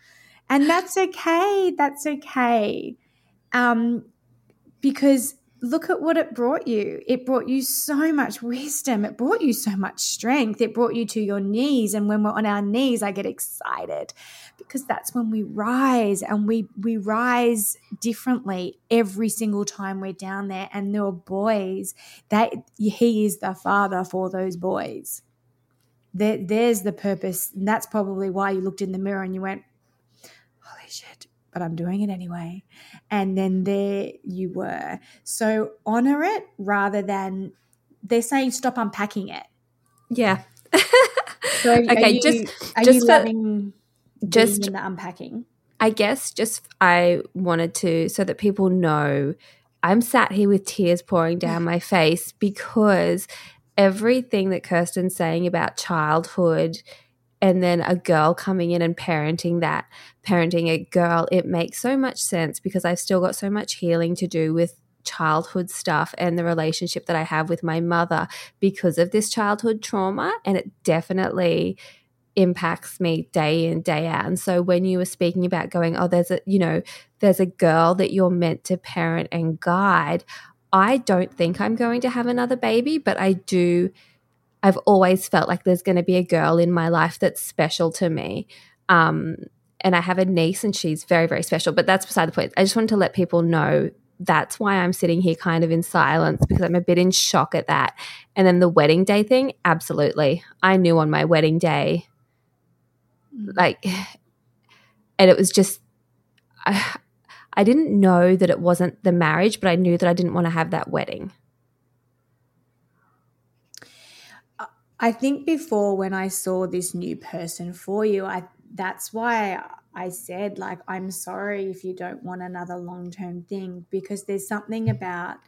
[SPEAKER 7] And that's okay. That's okay. Um, because look at what it brought you. It brought you so much wisdom. It brought you so much strength. It brought you to your knees. And when we're on our knees, I get excited because that's when we rise, and we, we rise differently every single time we're down there. And there are boys that he is the father for those boys. There, there's the purpose. And that's probably why you looked in the mirror and you went, holy shit, but I'm doing it anyway. And then there you were. So honor it rather than, they're saying stop unpacking it.
[SPEAKER 4] Yeah.
[SPEAKER 7] So
[SPEAKER 4] okay,
[SPEAKER 7] are you,
[SPEAKER 4] just
[SPEAKER 7] are
[SPEAKER 4] just
[SPEAKER 7] you
[SPEAKER 4] for,
[SPEAKER 7] loving
[SPEAKER 4] just
[SPEAKER 7] being in the unpacking?
[SPEAKER 4] I guess just I wanted to, so that people know, I'm sat here with tears pouring down my face because everything that Kirsten's saying about childhood, and then a girl coming in and parenting that, parenting a girl, it makes so much sense because I've still got so much healing to do with childhood stuff and the relationship that I have with my mother because of this childhood trauma, and it definitely impacts me day in, day out. And so when you were speaking about going, oh, there's a, you know, there's a girl that you're meant to parent and guide, I don't think I'm going to have another baby, but I do I've always felt like there's going to be a girl in my life that's special to me. Um, and I have a niece and she's very, very special, but that's beside the point. I just wanted to let people know that's why I'm sitting here kind of in silence because I'm a bit in shock at that. And then the wedding day thing, absolutely. I knew on my wedding day, like, and it was just, I, I didn't know that it wasn't the marriage, but I knew that I didn't want to have that wedding.
[SPEAKER 7] I think before when I saw this new person for you, I that's why I said, like, I'm sorry if you don't want another long-term thing, because there's something about,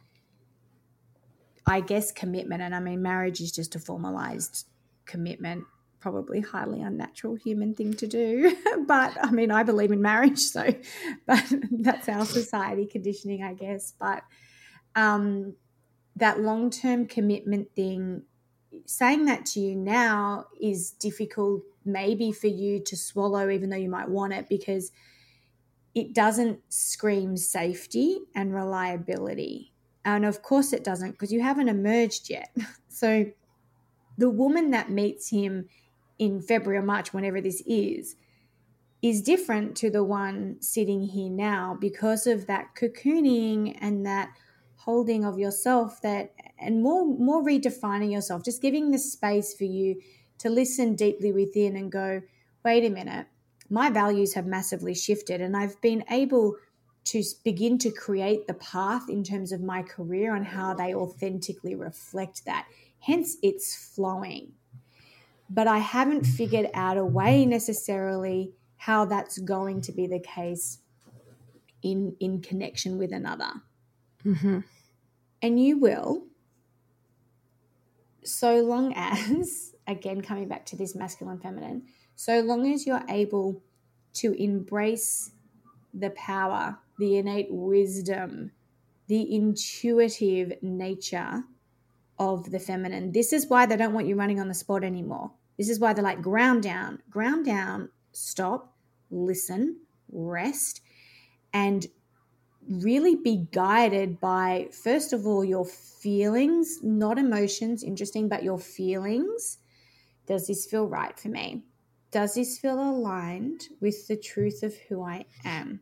[SPEAKER 7] I guess, commitment. And I mean, marriage is just a formalized commitment, probably highly unnatural human thing to do. But I mean, I believe in marriage, so but that's our society conditioning, I guess. But um, that long-term commitment thing, saying that to you now is difficult maybe for you to swallow, even though you might want it, because it doesn't scream safety and reliability. And of course it doesn't, because you haven't emerged yet. So the woman that meets him in February or March, whenever this is, is different to the one sitting here now because of that cocooning and that holding of yourself, that and more more redefining yourself, just giving the space for you to listen deeply within and go, wait a minute, my values have massively shifted and I've been able to begin to create the path in terms of my career and how they authentically reflect that. Hence, it's flowing. But I haven't figured out a way necessarily how that's going to be the case in, in connection with another.
[SPEAKER 4] Mm-hmm.
[SPEAKER 7] And you will, so long as, again, coming back to this masculine, feminine, so long as you're able to embrace the power, the innate wisdom, the intuitive nature of the feminine. This is why they don't want you running on the spot anymore. This is why they're like, ground down, ground down, stop, listen, rest, and really be guided by, first of all, your feelings, not emotions, interesting, but your feelings. Does this feel right for me? Does this feel aligned with the truth of who I am?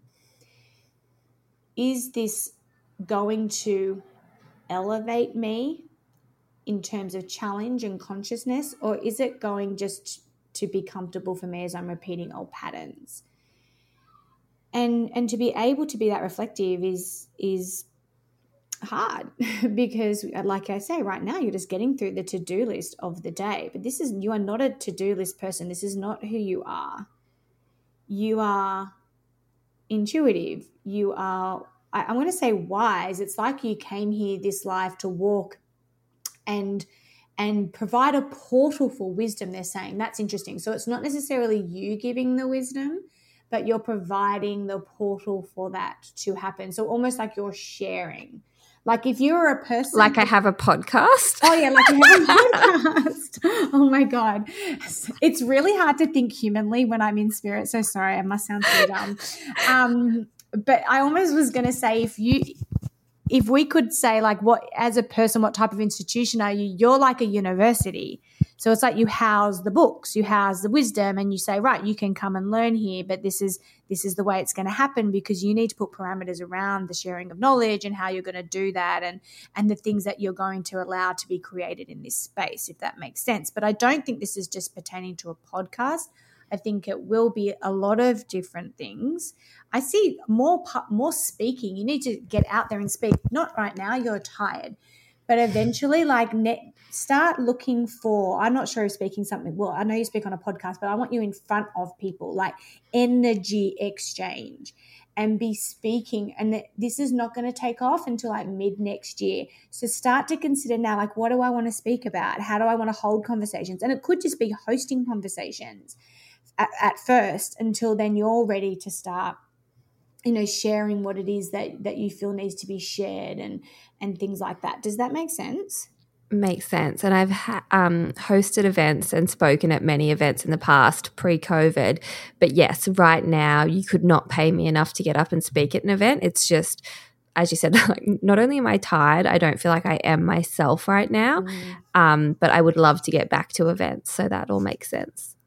[SPEAKER 7] Is this going to elevate me in terms of challenge and consciousness, or is it going just to be comfortable for me as I'm repeating old patterns? And and to be able to be that reflective is is hard because, like I say, right now you're just getting through the to-do list of the day. But this is, you are not a to-do list person. This is not who you are. You are intuitive. You are, I, I'm going to say wise. It's like you came here this life to walk and and provide a portal for wisdom, they're saying. That's interesting. So it's not necessarily you giving the wisdom, but you're providing the portal for that to happen. So almost like you're sharing. Like if you're a person.
[SPEAKER 4] Like I have a podcast.
[SPEAKER 7] Oh, yeah, like you have a podcast. Oh, my God. It's really hard to think humanly when I'm in spirit. So sorry, I must sound so dumb. Um, but I almost was going to say if you – if we could say like what, as a person, what type of institution are you? You're like a university. So it's like you house the books, you house the wisdom, and you say, right, you can come and learn here, but this is this is the way it's going to happen because you need to put parameters around the sharing of knowledge and how you're going to do that and and the things that you're going to allow to be created in this space, if that makes sense. But I don't think this is just pertaining to a podcast. I think it will be a lot of different things. I see more more speaking. You need to get out there and speak. Not right now, you're tired. But eventually, like, net, start looking for, I'm not sure if speaking something, well, I know you speak on a podcast, but I want you in front of people, like energy exchange. and be speaking, and that this is not going to take off until like mid next year. So start to consider now, like, what do I want to speak about? How do I want to hold conversations? And it could just be hosting conversations at, at first until then you're ready to start, you know, sharing what it is that, that you feel needs to be shared and, and things like that. Does that make sense?
[SPEAKER 4] Makes sense. And I've ha- um, hosted events and spoken at many events in the past pre-COVID. But yes, right now you could not pay me enough to get up and speak at an event. It's just, as you said, like, not only am I tired, I don't feel like I am myself right now, mm. um, but I would love to get back to events. So that all makes sense.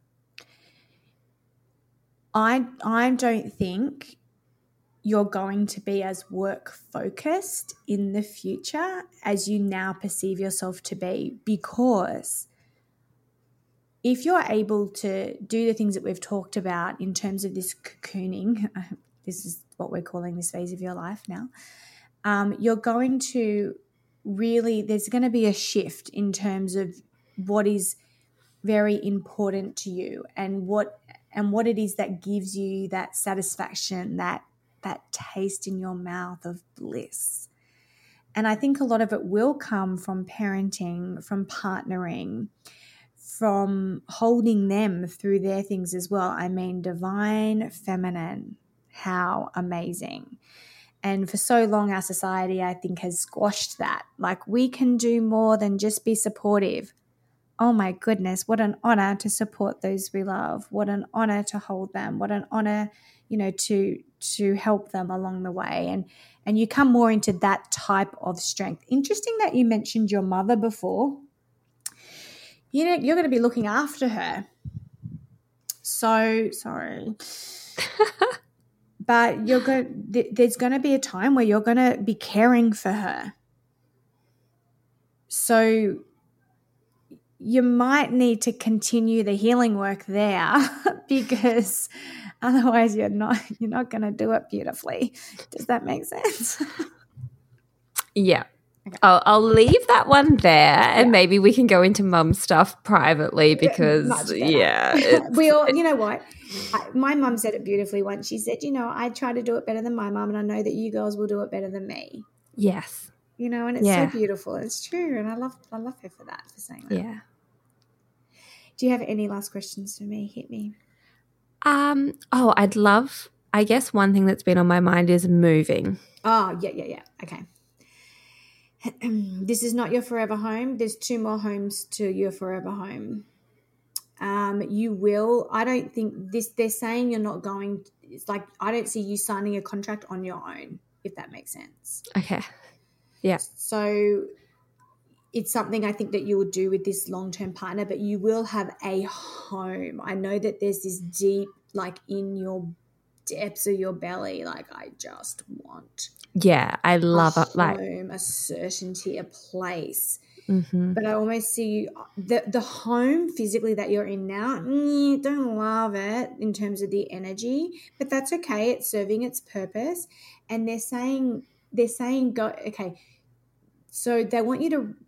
[SPEAKER 7] I I don't think you're going to be as work focused in the future as you now perceive yourself to be, because if you're able to do the things that we've talked about in terms of this cocooning, this is what we're calling this phase of your life now, um, you're going to really, there's going to be a shift in terms of what is very important to you and what and what it is that gives you that satisfaction, that that taste in your mouth of bliss. And I think a lot of it will come from parenting, from partnering, from holding them through their things as well. I mean, divine feminine, how amazing. And for so long, our society, I think, has squashed that. Like, we can do more than just be supportive. Oh my goodness, what an honor to support those we love. What an honor to hold them. What an honor, you know, to to help them along the way. And and you come more into that type of strength. Interesting that you mentioned your mother before. You know, you're going to be looking after her. So sorry. But you're going th- there's going to be a time where you're going to be caring for her. So you might need to continue the healing work there because otherwise you're not you're not going to do it beautifully. Does that make sense?
[SPEAKER 4] Yeah. Okay. I'll, I'll leave that one there, and yeah. maybe we can go into mum stuff privately because, yeah.
[SPEAKER 7] we all, you know what? I, my mum said it beautifully once. She said, you know, I try to do it better than my mum, and I know that you girls will do it better than me.
[SPEAKER 4] Yes.
[SPEAKER 7] You know, and it's
[SPEAKER 4] yeah.
[SPEAKER 7] so beautiful. It's true, and I love I love her for that, for saying that.
[SPEAKER 4] Yeah.
[SPEAKER 7] Do you have any last questions for me? Hit me.
[SPEAKER 4] Um. Oh, I'd love, I guess one thing that's been on my mind is moving.
[SPEAKER 7] Oh, yeah, yeah, yeah. Okay. This is not your forever home. There's two more homes to your forever home. Um, you will, I don't think this, they're saying you're not going, it's like, I don't see you signing a contract on your own, if that makes sense.
[SPEAKER 4] Okay. Yeah.
[SPEAKER 7] So it's something I think that you will do with this long-term partner, but you will have a home. I know that there's this deep, like in your depths of your belly, like I just want.
[SPEAKER 4] Yeah, I love
[SPEAKER 7] a
[SPEAKER 4] it. Like
[SPEAKER 7] home, a certainty, a place.
[SPEAKER 4] Mm-hmm.
[SPEAKER 7] But I almost see you, the, the home physically that you're in now, mm, don't love it in terms of the energy, but that's okay. It's serving its purpose. And they're saying, they're saying, go, okay, so they want you to,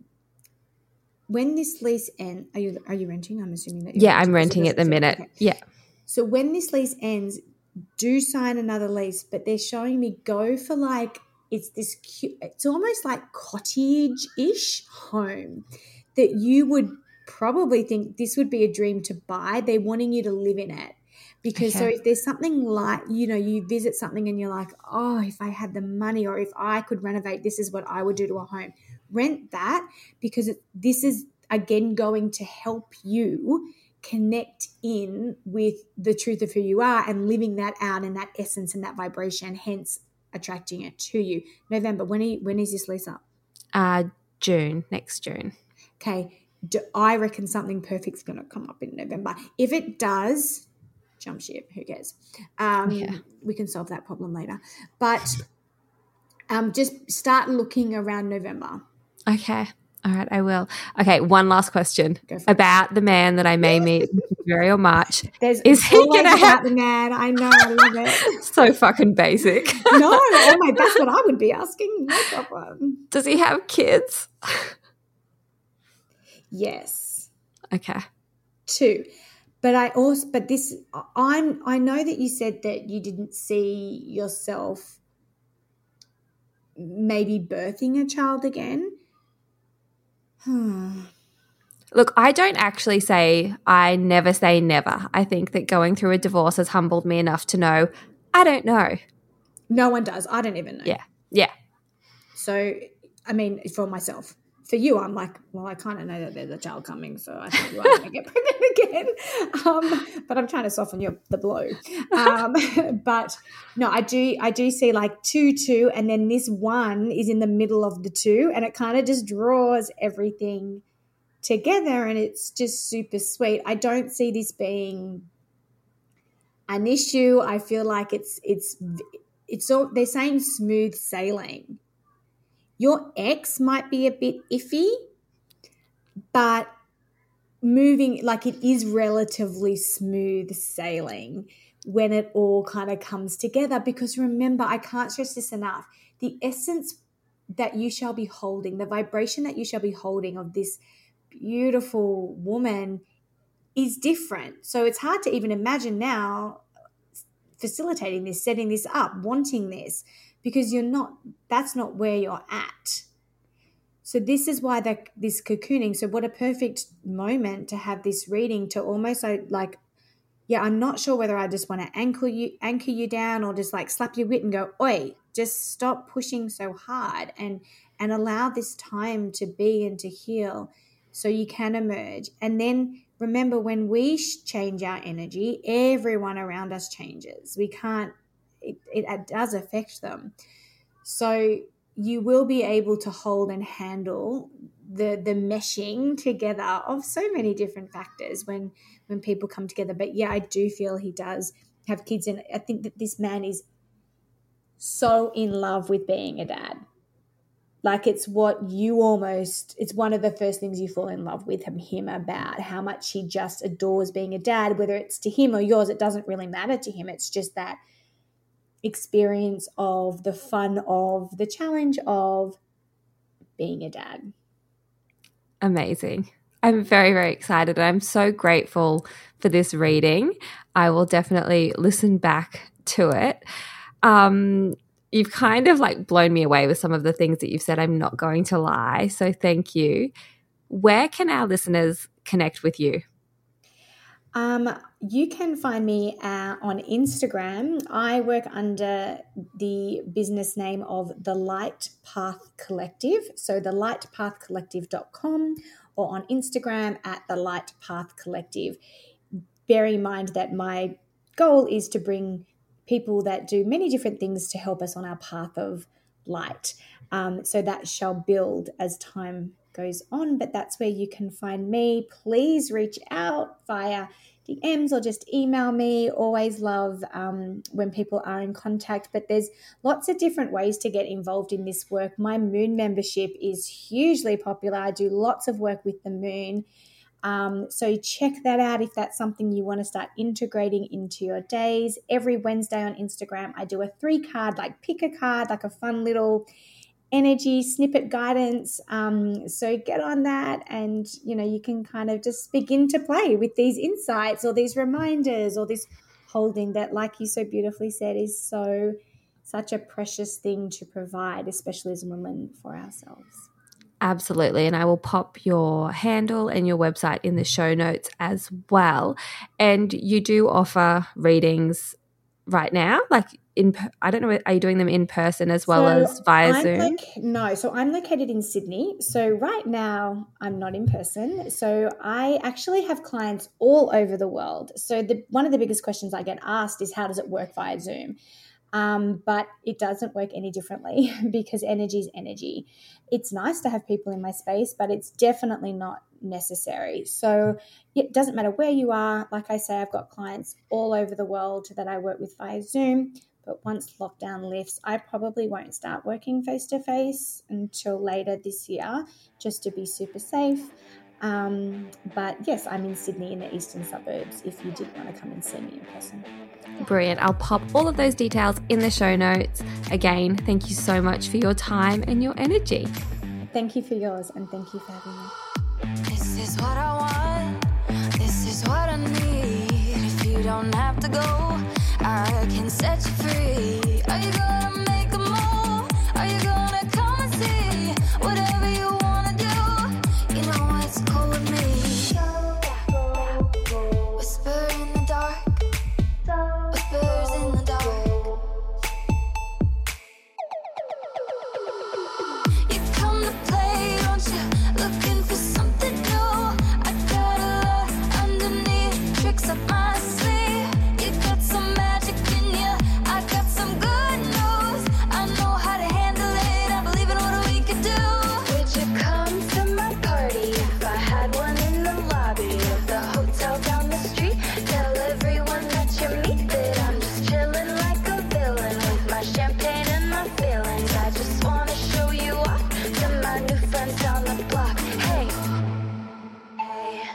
[SPEAKER 7] when this lease ends, are you, are you renting? I'm assuming that you're
[SPEAKER 4] Yeah,
[SPEAKER 7] renting.
[SPEAKER 4] I'm renting at the minute.
[SPEAKER 7] Okay.
[SPEAKER 4] Yeah.
[SPEAKER 7] So when this lease ends, do sign another lease, but they're showing me go for like, it's this cute, it's almost like cottage-ish home that you would probably think this would be a dream to buy. They're wanting you to live in it. Because okay. So if there's something like, you know, you visit something and you're like, oh, if I had the money or if I could renovate, this is what I would do to a home. Rent that because it, this is, again, going to help you connect in with the truth of who you are and living that out in that essence and that vibration, hence attracting it to you. November, when are you, when is this lease up?
[SPEAKER 4] Uh, June, next June.
[SPEAKER 7] Okay. Do I reckon something perfect's going to come up in November. If it does, jump ship, who cares? Um, yeah. We can solve that problem later. But um, just start looking around November.
[SPEAKER 4] Okay. All right, I will. Okay, one last question about it. The man that I may meet in February or March.
[SPEAKER 7] There's
[SPEAKER 4] is he
[SPEAKER 7] always
[SPEAKER 4] gonna
[SPEAKER 7] about
[SPEAKER 4] have...
[SPEAKER 7] the man. I know, I love it.
[SPEAKER 4] So fucking basic.
[SPEAKER 7] No, oh my, that's what I would be asking. No problem.
[SPEAKER 4] Does he have kids?
[SPEAKER 7] Yes.
[SPEAKER 4] Okay.
[SPEAKER 7] Two. but I also, but this, I'm, I know that you said that you didn't see yourself maybe birthing a child again. Hmm.
[SPEAKER 4] Look, I don't actually say I never say never. I think that going through a divorce has humbled me enough to know I don't know.
[SPEAKER 7] No one does. I don't even know.
[SPEAKER 4] Yeah. Yeah.
[SPEAKER 7] So, I mean, for myself. For you, I'm like, well, I kind of know that there's a child coming, so I think you are going to get pregnant again. Um, but I'm trying to soften your the blow. Um, but no, I do, I do see like two, two, and then this one is in the middle of the two, and it kind of just draws everything together, and it's just super sweet. I don't see this being an issue. I feel like it's it's it's all they're saying smooth sailing. Your ex might be a bit iffy, but moving, like it is relatively smooth sailing when it all kind of comes together. Because remember, I can't stress this enough, the essence that you shall be holding, the vibration that you shall be holding of this beautiful woman is different. So it's hard to even imagine now facilitating this, setting this up, wanting this, because you're not, that's not where you're at. So this is why that this cocooning, so what a perfect moment to have this reading to almost like, like, yeah, I'm not sure whether I just want to anchor you, anchor you down or just like slap your wit and go, oi, just stop pushing so hard and, and allow this time to be and to heal so you can emerge. And then remember, when we change our energy, everyone around us changes. We can't, it, it, it does affect them. So you will be able to hold and handle the the meshing together of so many different factors when when people come together. But yeah, I do feel he does have kids, and I think that this man is so in love with being a dad. Like it's what you almost, it's one of the first things you fall in love with him, him about, how much he just adores being a dad, whether it's to him or yours, it doesn't really matter to him. It's just that experience of the fun of the challenge of being a dad.
[SPEAKER 4] Amazing. I'm very, very excited. I'm so grateful for this reading. I will definitely listen back to it. Um, you've kind of like blown me away with some of the things that you've said. I'm not going to lie. So thank you. Where can our listeners connect with you?
[SPEAKER 7] Um, you can find me uh, on Instagram. I work under the business name of The Light Path Collective. So the light path collective dot com, or on Instagram at The Light Path Collective. Bear in mind that my goal is to bring people that do many different things to help us on our path of light. Um, so that shall build as time goes on, but that's where you can find me. Please reach out via D Ms or just email me. Always love um, when people are in contact, but there's lots of different ways to get involved in this work. My moon membership is hugely popular. I do lots of work with the moon. Um, so check that out if that's something you want to start integrating into your days. Every Wednesday on Instagram, I do a three card, like pick a card, like a fun little energy snippet guidance. Um, so get on that, and you know, you can kind of just begin to play with these insights or these reminders or this holding that, like you so beautifully said, is so such a precious thing to provide, especially as women, for ourselves.
[SPEAKER 4] Absolutely. And I will pop your handle and your website in the show notes as well. And you do offer readings right now, like in, I don't know, are you doing them in person as well so as via
[SPEAKER 7] I'm
[SPEAKER 4] Zoom?
[SPEAKER 7] Like, no, so I'm located in Sydney. So right now I'm not in person. So I actually have clients all over the world. So the one of the biggest questions I get asked is, how does it work via Zoom? Um, but it doesn't work any differently because energy is energy. It's nice to have people in my space, but it's definitely not necessary. So it doesn't matter where you are. Like I say, I've got clients all over the world that I work with via Zoom. But once lockdown lifts, I probably won't start working face-to-face until later this year, just to be super safe. Um, but yes, I'm in Sydney in the eastern suburbs if you did want to come and see me in person.
[SPEAKER 4] Brilliant. I'll pop all of those details in the show notes. Again, thank you so much for your time and your energy.
[SPEAKER 7] Thank you for yours, and thank you for having me.
[SPEAKER 5] This is what I want. This is what I need. you don't have to go. I can set you free. Are you gonna make a move? Are you gonna come and see? Whatever you wanna do, you know it's cool with me. Whisper in the dark, whispers in the dark. You come to play, don't you? Looking for something new. I got a lot underneath, tricks up my sleeve. You got some magic in you, I got some good news. I know how to handle it, I believe in what we could do. Would you come to my party if I had one in the lobby of the hotel down the street? Tell everyone that you meet that I'm just chilling like a villain with my champagne and my feelings. I just wanna show you off to my new friends down the block. Hey, hey.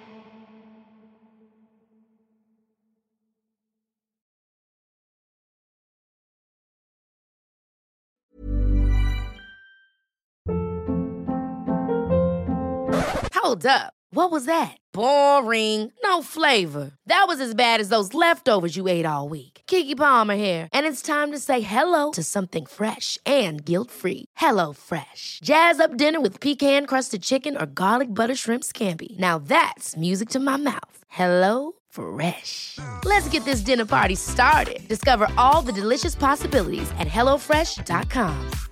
[SPEAKER 8] Hold up. What was that? Boring. No flavor. That was as bad as those leftovers you ate all week. Keke Palmer here, and it's time to say hello to something fresh and guilt-free. Hello Fresh. Jazz up dinner with pecan-crusted chicken or garlic butter shrimp scampi. Now that's music to my mouth. Hello Fresh. Let's get this dinner party started. Discover all the delicious possibilities at hello fresh dot com.